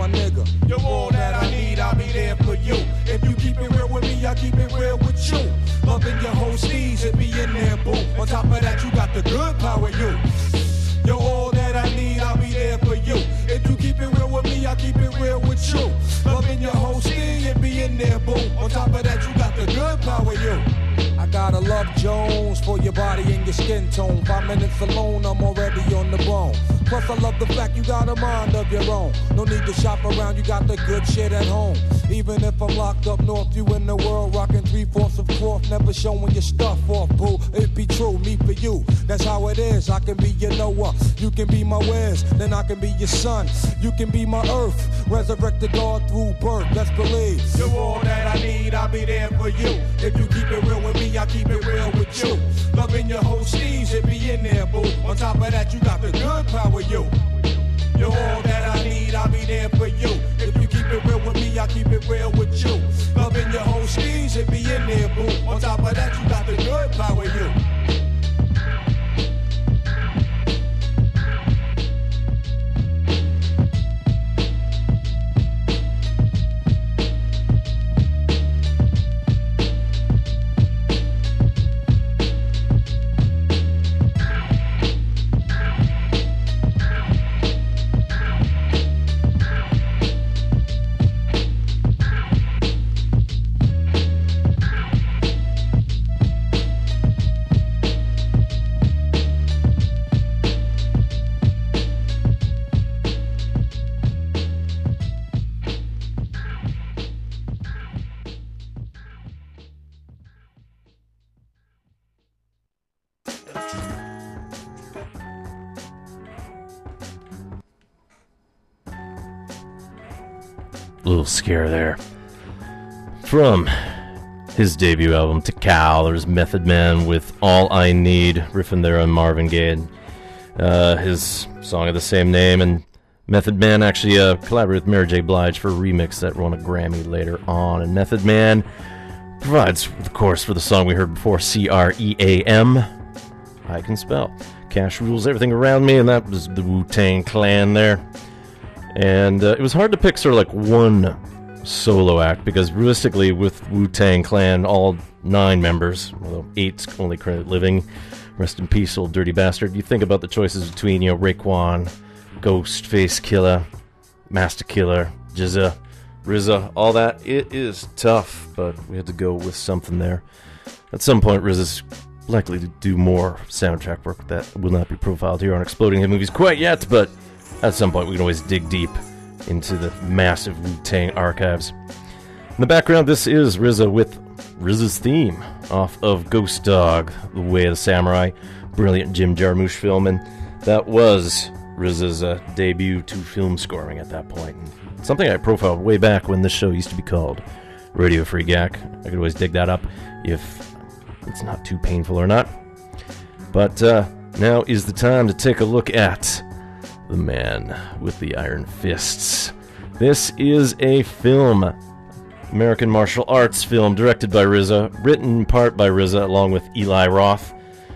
my nigga. You're all that I need, I'll be there for you. If you keep it real with me, I keep it real with you. Loving your whole steez, it be in there, boo. On top of that, you got the good power, you. You're all that I need, I'll be there for you. If you keep it real with me, I keep it real with you. Loving your whole steez, it be in there, boo. On top of that, you got the good power, you. I gotta love Jones for your body and your skin tone. 5 minutes alone, I'm already on the bone. Plus I love the fact you got a mind of your own. No need to shop around, you got the good shit at home. Even if I'm locked up north, you in the world rocking 3/4 of cloth, never showing your stuff off, boo. It be true, me for you, that's how it is. I can be your Noah, you can be my Wes, then I can be your son. You can be my earth, resurrected God through birth, let's believe. You're all that I need, I'll be there for you. If you keep it real with me, I keep it real with you. Loving your whole steez, it be in there, boo. On top of that, you got the good power, you. You're all that I need, I'll be there for you. If you keep it real with me, I keep it real with you. Loving your whole steez, it be in there, boo. On top of that, you got the good power, you. Little scare there. From his debut album, Tikal, there's Method Man with All I Need, riffing there on Marvin Gaye. His song of the same name, and Method Man actually collaborated with Mary J. Blige for a remix that won a Grammy later on. And Method Man provides the chorus for the song we heard before, C-R-E-A-M. I can spell. Cash rules everything around me, and that was the Wu-Tang Clan there. And it was hard to pick sort of like one solo act, because realistically with Wu-Tang Clan, all 9 members, although 8's only credited living, rest in peace, old dirty bastard, you think about the choices between, Raekwon, Ghostface Killah, Master Killer, Jizza, RZA, all that. It is tough, but we had to go with something there. At some point, RZA's likely to do more soundtrack work that will not be profiled here on Exploding Hit Movies quite yet, but at some point we can always dig deep into the massive Wu-Tang archives. In the background, this is RZA with RZA's theme off of Ghost Dog, The Way of the Samurai, brilliant Jim Jarmusch film, and that was RZA's debut to film scoring at that point. And something I profiled way back when this show used to be called Radio Free Gak. I could always dig that up if it's not too painful or not. But now is the time to take a look at The Man with the Iron Fists. This is a film, American martial arts film, directed by RZA, written in part by RZA along with Eli Roth,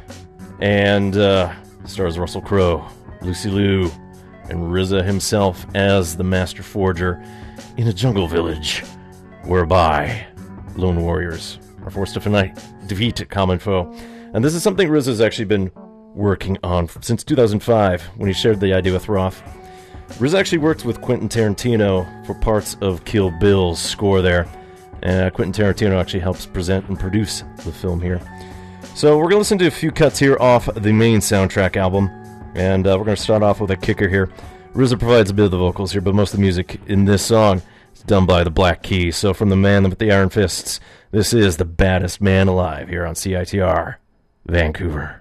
and stars Russell Crowe, Lucy Liu, and RZA himself as the Master Forger in a jungle village whereby lone warriors are forced to defeat a common foe. And this is something RZA's actually been working on since 2005 when he shared the idea with Roth. RZA actually worked with Quentin Tarantino for parts of Kill Bill's score there, and Quentin Tarantino actually helps present and produce the film here. So we're going to listen to a few cuts here off the main soundtrack album, and we're going to start off with a kicker here. RZA provides a bit of the vocals here, but most of the music in this song is done by the Black Keys. So from the Man with the Iron Fists, this is The Baddest Man Alive here on CITR, Vancouver.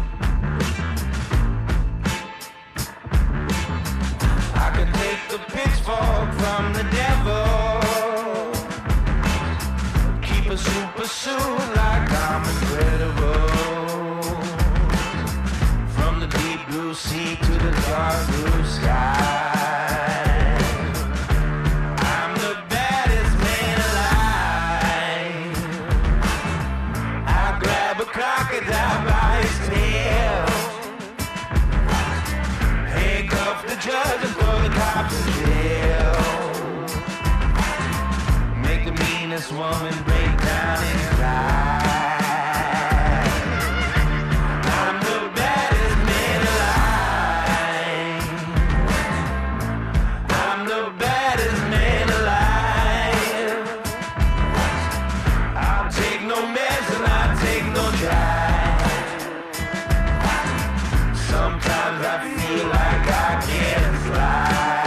The pitch woman break down and cry. I'm the baddest man alive. I'm the baddest man alive. I'll take no mess and I'll take no drive. Sometimes I feel like I can't fly.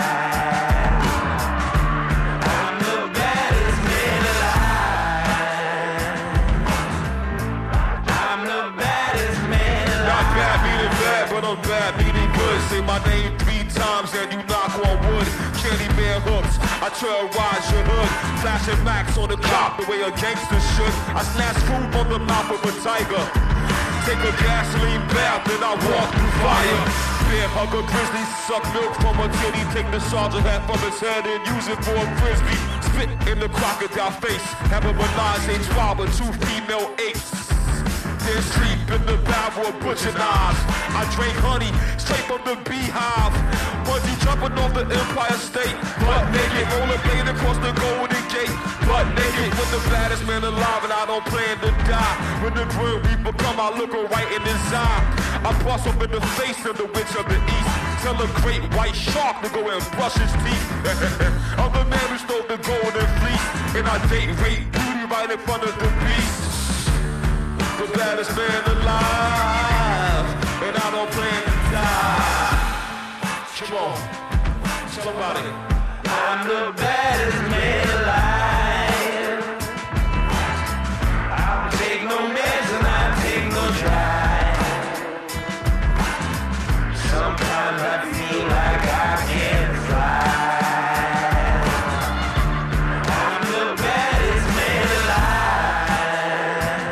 Bad, meaning good. Say my name 3 times and you knock on wood. Candy bear hooks, I terrorize your hood. Flashing max on the clock the way a gangster should. I snatch food from the mouth of a tiger. Take a gasoline bath, then I walk through fire. Bear hug a grizzly, suck milk from a titty. Take the sergeant hat from his head and use it for a frisbee. Spit in the crocodile face. Have a menage a trois with 2 female apes. Then sleep in the barrel of butcher knives. I drink honey straight from the beehive. Bungee jumping off the Empire State. Butt naked, rollerblade across the Golden Gate. Butt naked with the baddest man alive, and I don't plan to die. When the Grim Reaper come, I look her right in his eye. I bust up in the face of the witch of the east. Tell a great white shark to go and brush his teeth. I'm the man who stole the golden fleece, and I date rape beauty right in front of the beast. The baddest man alive, and I don't plan to die. Come on, tell about it. I'm the baddest man alive. I'll take no mess and I'll take no drive. Sometimes I feel like I can't fly. I'm the baddest man alive.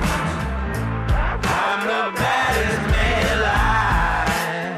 I'm the baddest man alive.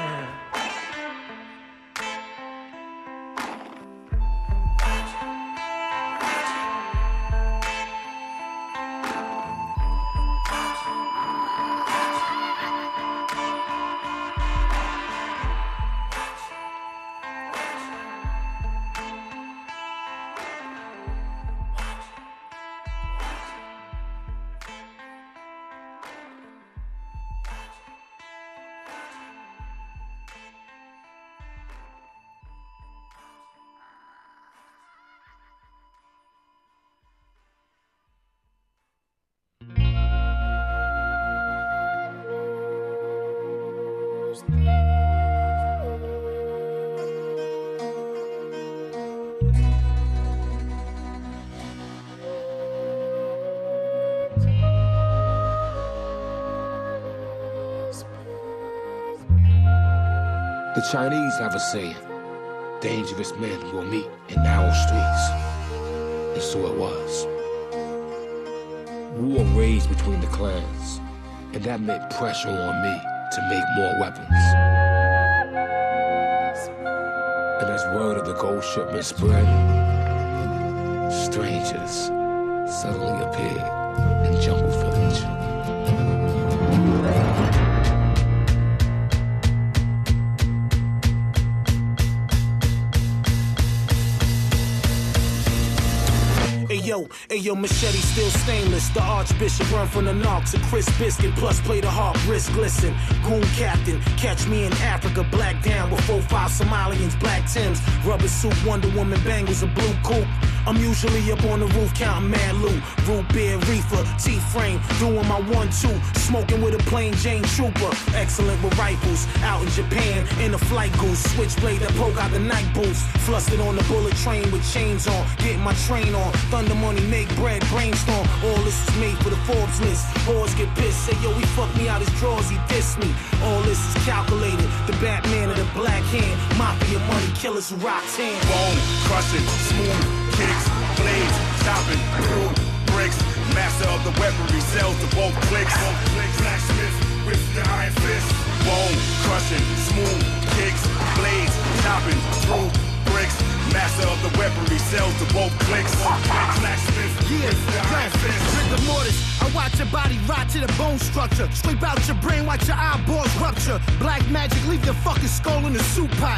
The Chinese have a saying, dangerous men will meet in narrow streets. And so it was. War raged between the clans, and that meant pressure on me to make more weapons. And as word of the gold shipment spread, strangers suddenly appeared in Jungle Village. Ayo, machete still stainless. The Archbishop run from the knocks. A crisp biscuit plus play the harp, wrist glisten. Goon captain, catch me in Africa. Black down with 4-5 Somalians, black Timbs. Rubber suit, Wonder Woman bangles, a blue coupe. I'm usually up on the roof counting mad loot. Root beer, reefer, T-frame, doing my 1-2. Smoking with a plain Jane Trooper. Excellent with rifles. Out in Japan, in a flight goose. Switchblade that broke out the night boots. Flustered on the bullet train with chains on. Getting my train on. Thunder money, make bread, brainstorm. All this is made for the Forbes list. Whores get pissed, say yo, he fucked me out his drawers, he dissed me. All this is calculated. The Batman of the black hand. Mafia money killers who rocks hand. Bone, crushing, smooth, kicks, blades, chopping, through bricks. Master of the weaponry, sells to both clicks. Blacksmith with the iron fist. Bone, crushing, smooth, kicks, blades, chopping, through bricks. Master of the weaponry, sells to both clicks. Blacksmith with the iron fist. Rigor mortis, I watch your body rot to the bone structure. Scrape out your brain, watch your eyeballs rupture. Black magic, leave your fucking skull in the soup pot.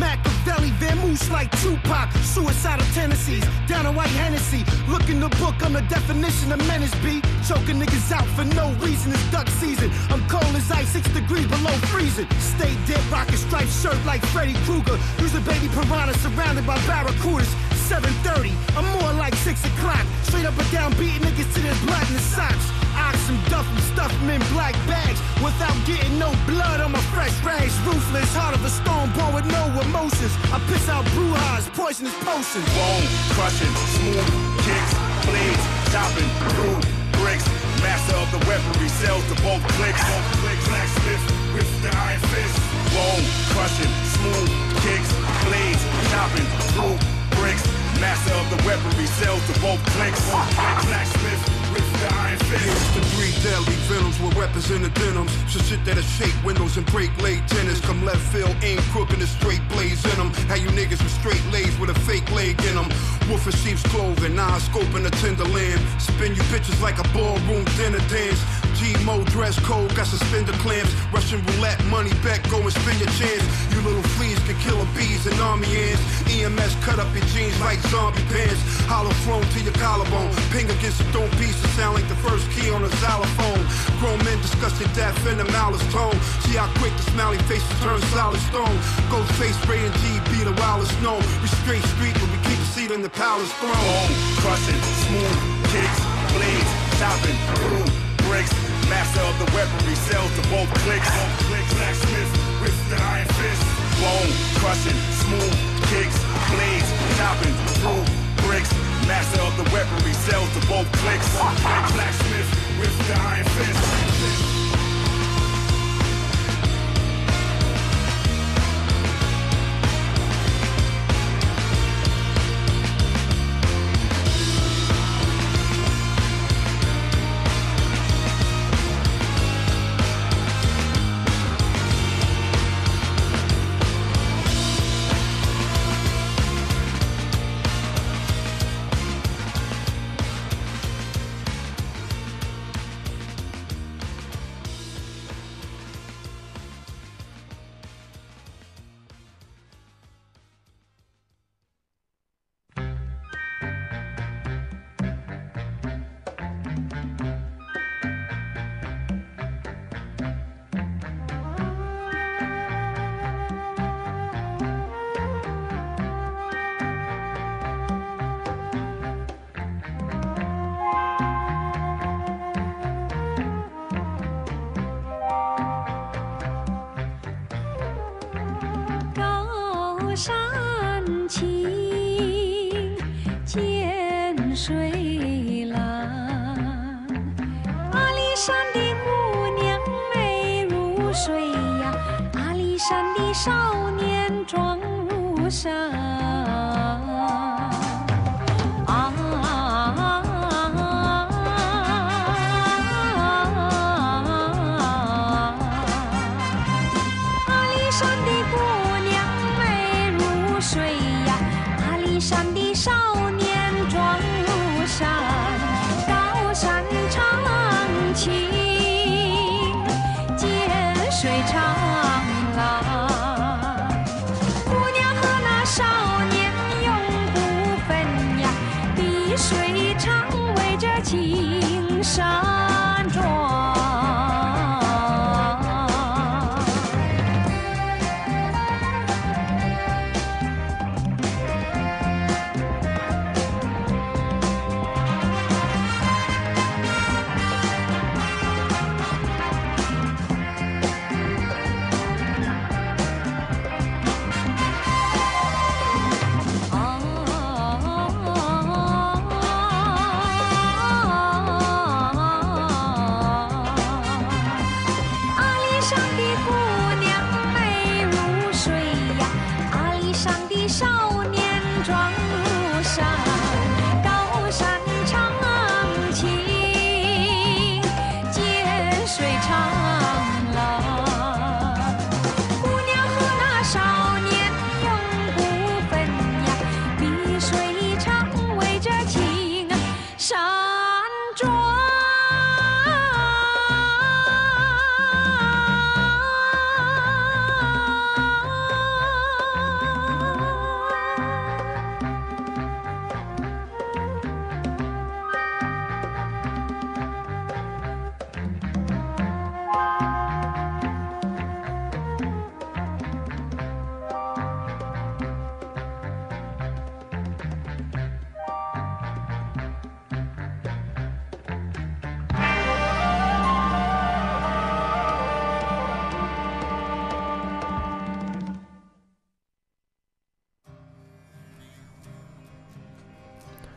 Machiavelli, vamoose like Tupac, suicidal tendencies, down on white Hennessy. Look in the book, I'm the definition of menace, B. Choking niggas out for no reason, it's duck season. I'm cold as ice, 6 degrees below freezing. Stay dead, rockin' striped shirt like Freddy Krueger. Use a baby piranha surrounded by barracudas. 7:30, I'm more like 6 o'clock. Straight up and down, beating niggas to their blood in the socks. Ox and duff and stuff them in black bags without getting no blood on my fresh rags. Ruthless, heart of a stone, born with no emotions. I piss out brujas, poisonous potions. Bone crushing, smooth kicks, blades, chopping through bricks. Master of the weaponry, sells to both clicks. Blacksmith with the iron fist. Bone crushing, smooth kicks, blades, chopping through bricks. Master of the weaponry, sells to both clicks. Blacksmith with the iron fist. Used to breed deadly venoms with weapons in the denims. So shit that'll shake windows and break late tennis. Come left field, aim crook and a straight blaze in them. How you niggas with straight legs with a fake leg in them. Wolf in sheep's clothing, scope in a tender lamb. Spin you bitches like a ballroom dinner dance. G-Mo dress code, got suspender clamps. Russian roulette, money bet, go and spin your chance. You little fleas can kill a bees and army ants. EMS cut up your jeans like zombie pants. Hollow flown to your collarbone. Ping against a stone piece to sound like the first key on a xylophone. Grown men discussing death in a malice tone. See how quick the smiley faces turn solid stone. Ghost face spray and GB the wildest known. We straight street, but we keep a seat in the palace throne. Bone crushing, smooth kicks, blades, chopping through bricks. Master of the weaponry, sells to both clicks. Blacksmith with the iron fist. Bone crushing, smooth kicks, blades, chopping through bricks. Master of the weaponry, sells to both clicks. Blacksmith with the iron fist.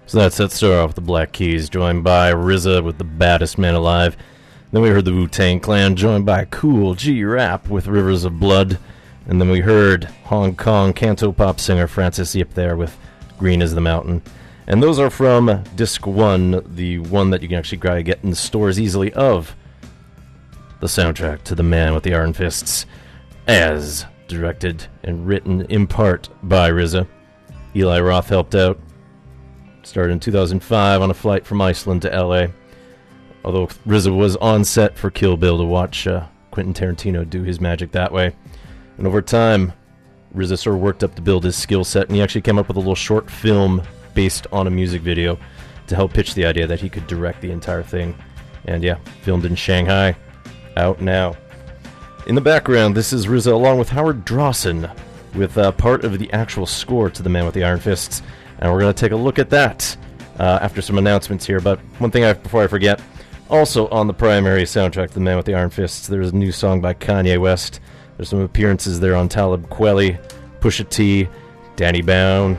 So that's that start off with the Black Keys, joined by RZA with The Baddest Man Alive. Then we heard the Wu-Tang Clan, joined by Cool G Rap with Rivers of Blood. And then we heard Hong Kong canto-pop singer Francis Yip there with Green as the Mountain. And those are from Disc 1, the one that you can actually get in the stores easily of the soundtrack to The Man with the Iron Fists, as directed and written in part by RZA. Eli Roth helped out. Started in 2005 on a flight from Iceland to LA. Although RZA was on set for Kill Bill to watch Quentin Tarantino do his magic that way. And over time, RZA sort of worked up to build his skill set, and he actually came up with a little short film based on a music video to help pitch the idea that he could direct the entire thing. And yeah, filmed in Shanghai. Out now. In the background, this is RZA along with Howard Drawson with part of the actual score to The Man with the Iron Fists. And we're going to take a look at that after some announcements here. But one thing before I forget, also on the primary soundtrack to The Man with the Iron Fists, there's a new song by Kanye West. There's some appearances there on Talib Kweli, Pusha T, Danny Brown,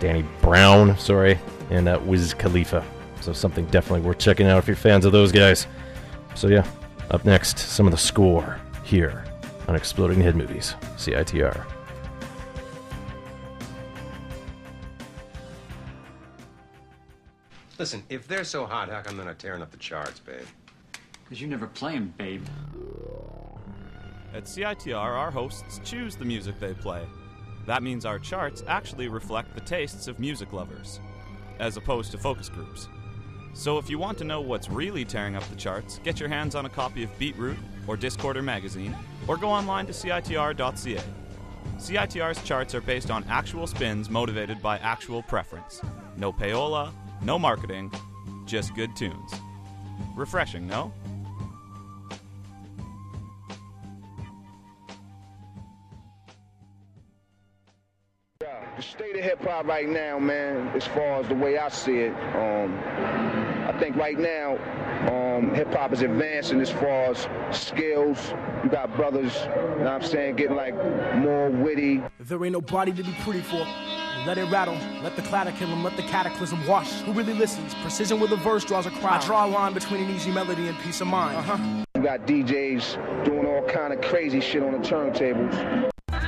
and Wiz Khalifa. So something definitely worth checking out if you're fans of those guys. So yeah, up next, some of the score here on Exploding Head Movies, CITR. Listen, if they're so hot, how come they're not tearing up the charts, babe? Because you never play them, babe. At CITR, our hosts choose the music they play. That means our charts actually reflect the tastes of music lovers, as opposed to focus groups. So if you want to know what's really tearing up the charts, get your hands on a copy of Beatroot or Discorder magazine, or go online to CITR.ca. CITR's charts are based on actual spins motivated by actual preference. No payola, no marketing, just good tunes. Refreshing, no? The state of hip-hop right now, man, as far as the way I see it, I think right now, hip-hop is advancing as far as skills. You got brothers, you know what I'm saying, getting like more witty. There ain't nobody to be pretty for. Let it rattle, let the clatter kill him, let the cataclysm wash. Who really listens? Precision with a verse draws a crowd. I draw a line between an easy melody and peace of mind. You got DJs doing all kind of crazy shit on the turntables.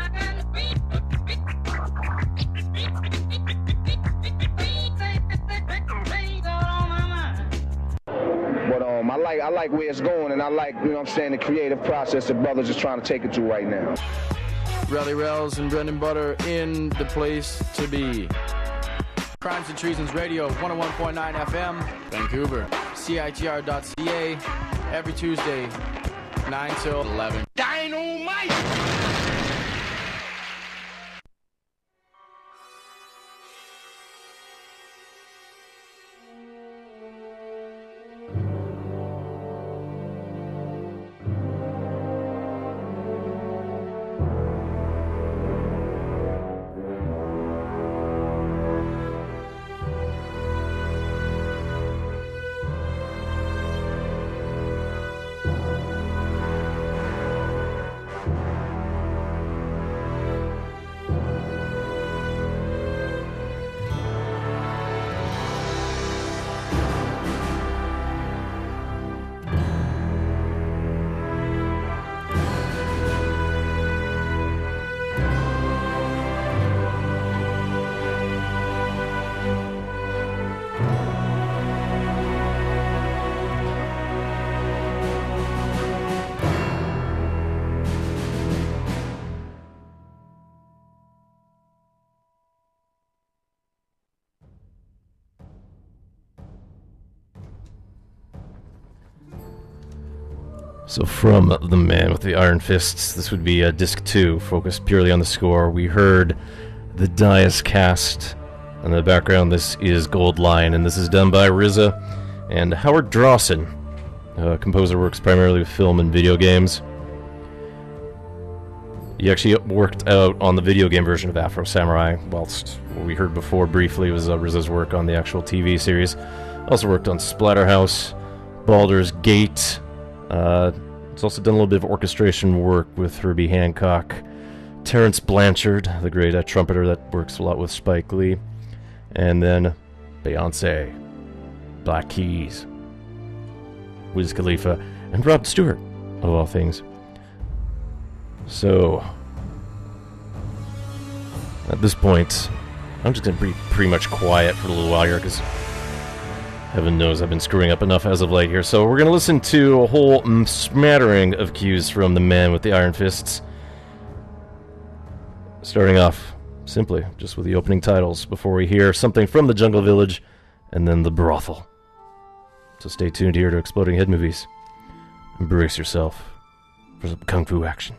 I like where it's going, and I like, you know what I'm saying, the creative process that brothers is trying to take it to right now. Rally Rails and Brendan Butter in the place to be. Crimes and Treasons Radio, 101.9 FM, Vancouver. CITR.ca, every Tuesday, 9 till 11. Dynamite! So from The Man with the Iron Fists, this would be Disc 2, focused purely on the score. We heard the Dias Cast. In the background, this is Gold Lion, and this is done by RZA and Howard Drawson. Composer works primarily with film and video games. He actually worked out on the video game version of Afro Samurai, whilst what we heard before briefly was RZA's work on the actual TV series. Also worked on Splatterhouse, Baldur's Gate. It's also done a little bit of orchestration work with Herbie Hancock, Terrence Blanchard, the great trumpeter that works a lot with Spike Lee, and then Beyonce, Black Keys, Wiz Khalifa, and Rod Stewart, of all things. So, at this point, I'm just going to be pretty much quiet for a little while here, because heaven knows I've been screwing up enough as of late here. So we're going to listen to a whole smattering of cues from the man with the iron fists. Starting off simply just with the opening titles before we hear something from the Jungle Village and then the brothel. So stay tuned here to Exploding Head Movies. And brace yourself for some kung fu action.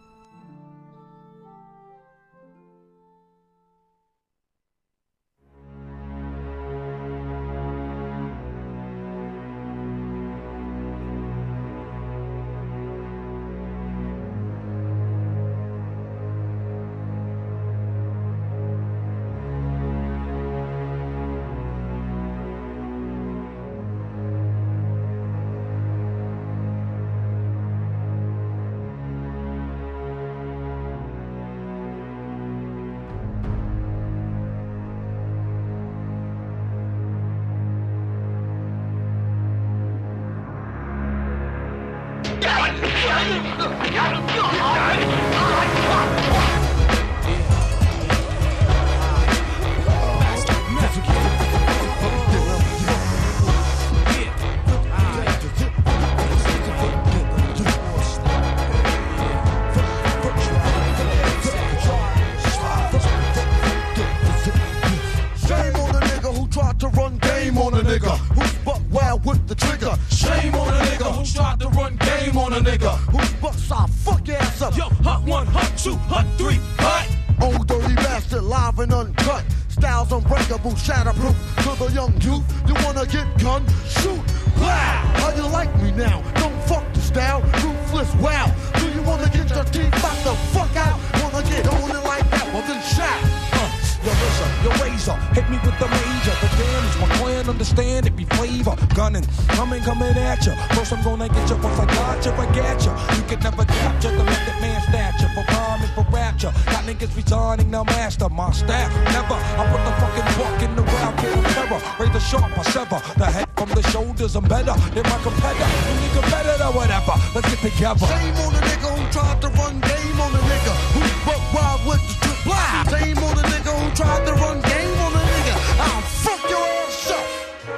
I'm better than my competitor. You competitor, whatever. Let's get together. Shame on the nigga who tried to run game on the nigga who buck wild with the strip blah. Shame on the nigga who tried to run game on the nigga. I'll fuck your ass up.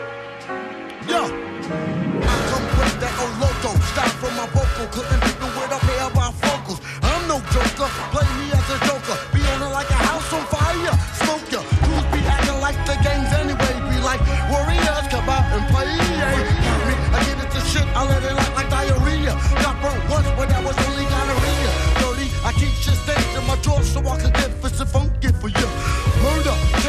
Yeah. I come with that old loco. Stop from my vocal. Couldn't pick the word up here by focals. I'm no joker. Play me as a joker. Be on it like a house on fire. Smoke ya. Dudes be acting like the gangs anyway. Be like warriors. Come out and play. I get it to shit, I let it out like diarrhea. Got burnt once, but that was only gonorrhea. Dirty, I keep shit stains in my drawer so I can get fit and funky for you. Murder,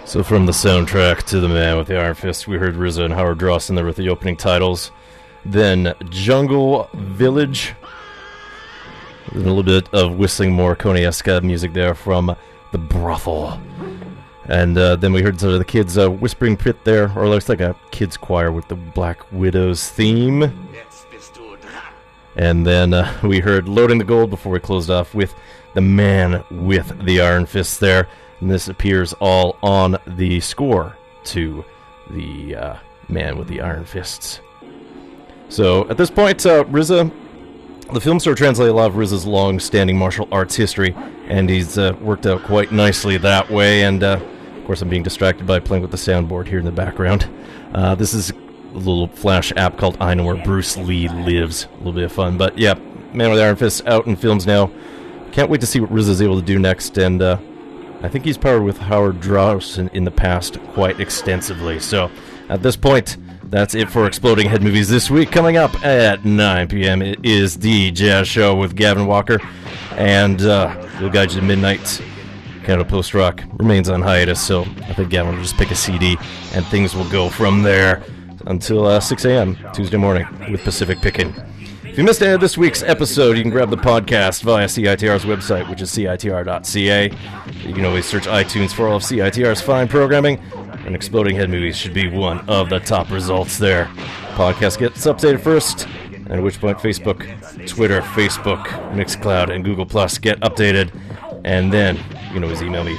So from the soundtrack to The Man with the Iron Fist, we heard RZA and Howard Dross in there with the opening titles. Then Jungle Village. A little bit of whistling Morricone-esque music there from The Brothel. And then we heard sort of the kids' whispering pit there, or looks like a kids' choir with the Black Widow's theme. And then we heard Loading the Gold before we closed off with The Man with the Iron Fist there. And this appears all on the score to the Man with the Iron Fists. So at this point, RZA, the film sort of translated a lot of RZA's long-standing martial arts history, and he's worked out quite nicely that way. And of course, I'm being distracted by playing with the soundboard here in the background. This is a little flash app called I Know Where Bruce Lee Lives. A little bit of fun, but yeah, Man with the Iron Fist out in films now. Can't wait to see what RZA's able to do next, and I think he's partnered with Howard Dross in the past quite extensively. So at this point, that's it for Exploding Head Movies this week. Coming up at 9 p.m. it is The Jazz Show with Gavin Walker, and we'll guide you to midnight. Canada Post Rock remains on hiatus, so I think Gavin will just pick a CD, and things will go from there until 6 a.m. Tuesday morning with Pacific Pickin'. If you missed any of this week's episode, you can grab the podcast via CITR's website, which is CITR.ca. You can always search iTunes for all of CITR's fine programming, and Exploding Head Movies should be one of the top results there. Podcast gets updated first, and at which point Facebook, Twitter, Facebook, Mixcloud, and Google Plus get updated. And then you can always email me,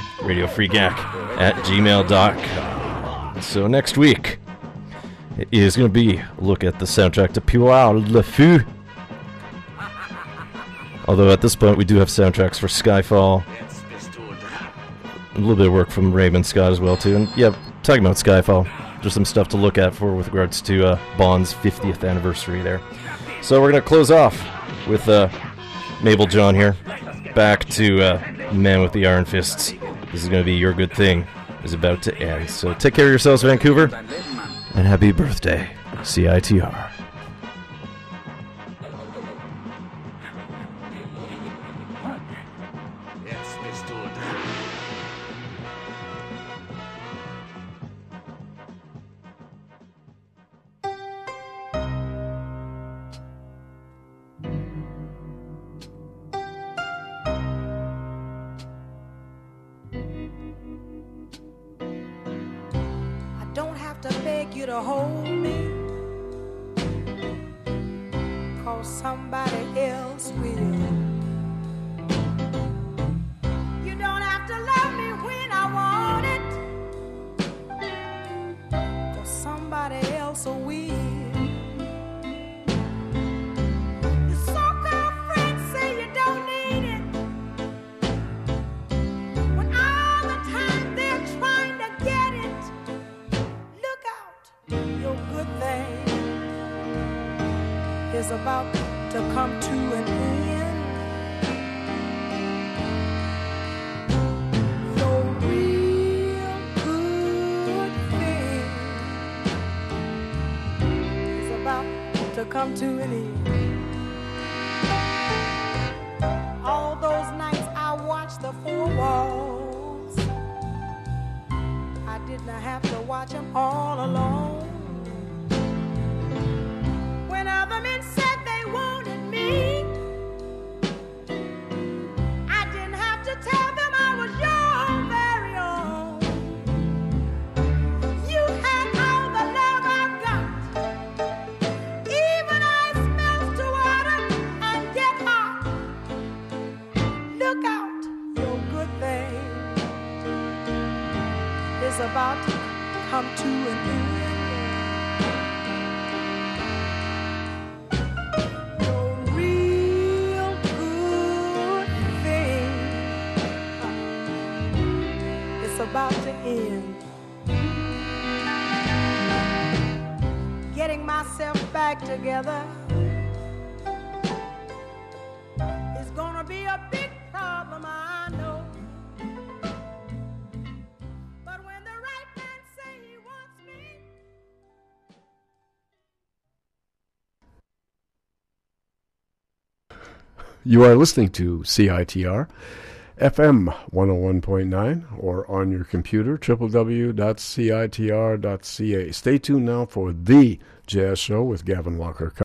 radiofreegack@gmail.com. So next week is going to be a look at the soundtrack to Pual Le Feu. Although at this point we do have soundtracks for Skyfall. A little bit of work from Raymond Scott as well too. And yeah, talking about Skyfall, there's some stuff to look at for with regards to Bond's 50th anniversary there. So we're going to close off with Mabel John here. Back to Man with the Iron Fists. This is going to be Your Good Thing is about to end. So take care of yourselves, Vancouver, and happy birthday, CITR. To hold me, 'cause somebody else will. You don't have to love me when I want it, 'cause somebody else will. Your so-called friends say you don't need it, when all the time they're trying to get it. Your good thing is about to come to an end. Your real good thing is about to come to an end. All those nights I watched the four walls, I didn't have to watch them all alone. When other men said they wanted me, I didn't have to tell them I was your very own. You had all the love I've got, even I smells to water and get hot. Look out, your good thing is about to come to an end. Your real good thing is about to end. Getting myself back together is gonna be a big problem, I know. You are listening to CITR FM 101.9 or on your computer, www.citr.ca. Stay tuned now for The Jazz Show with Gavin Walker.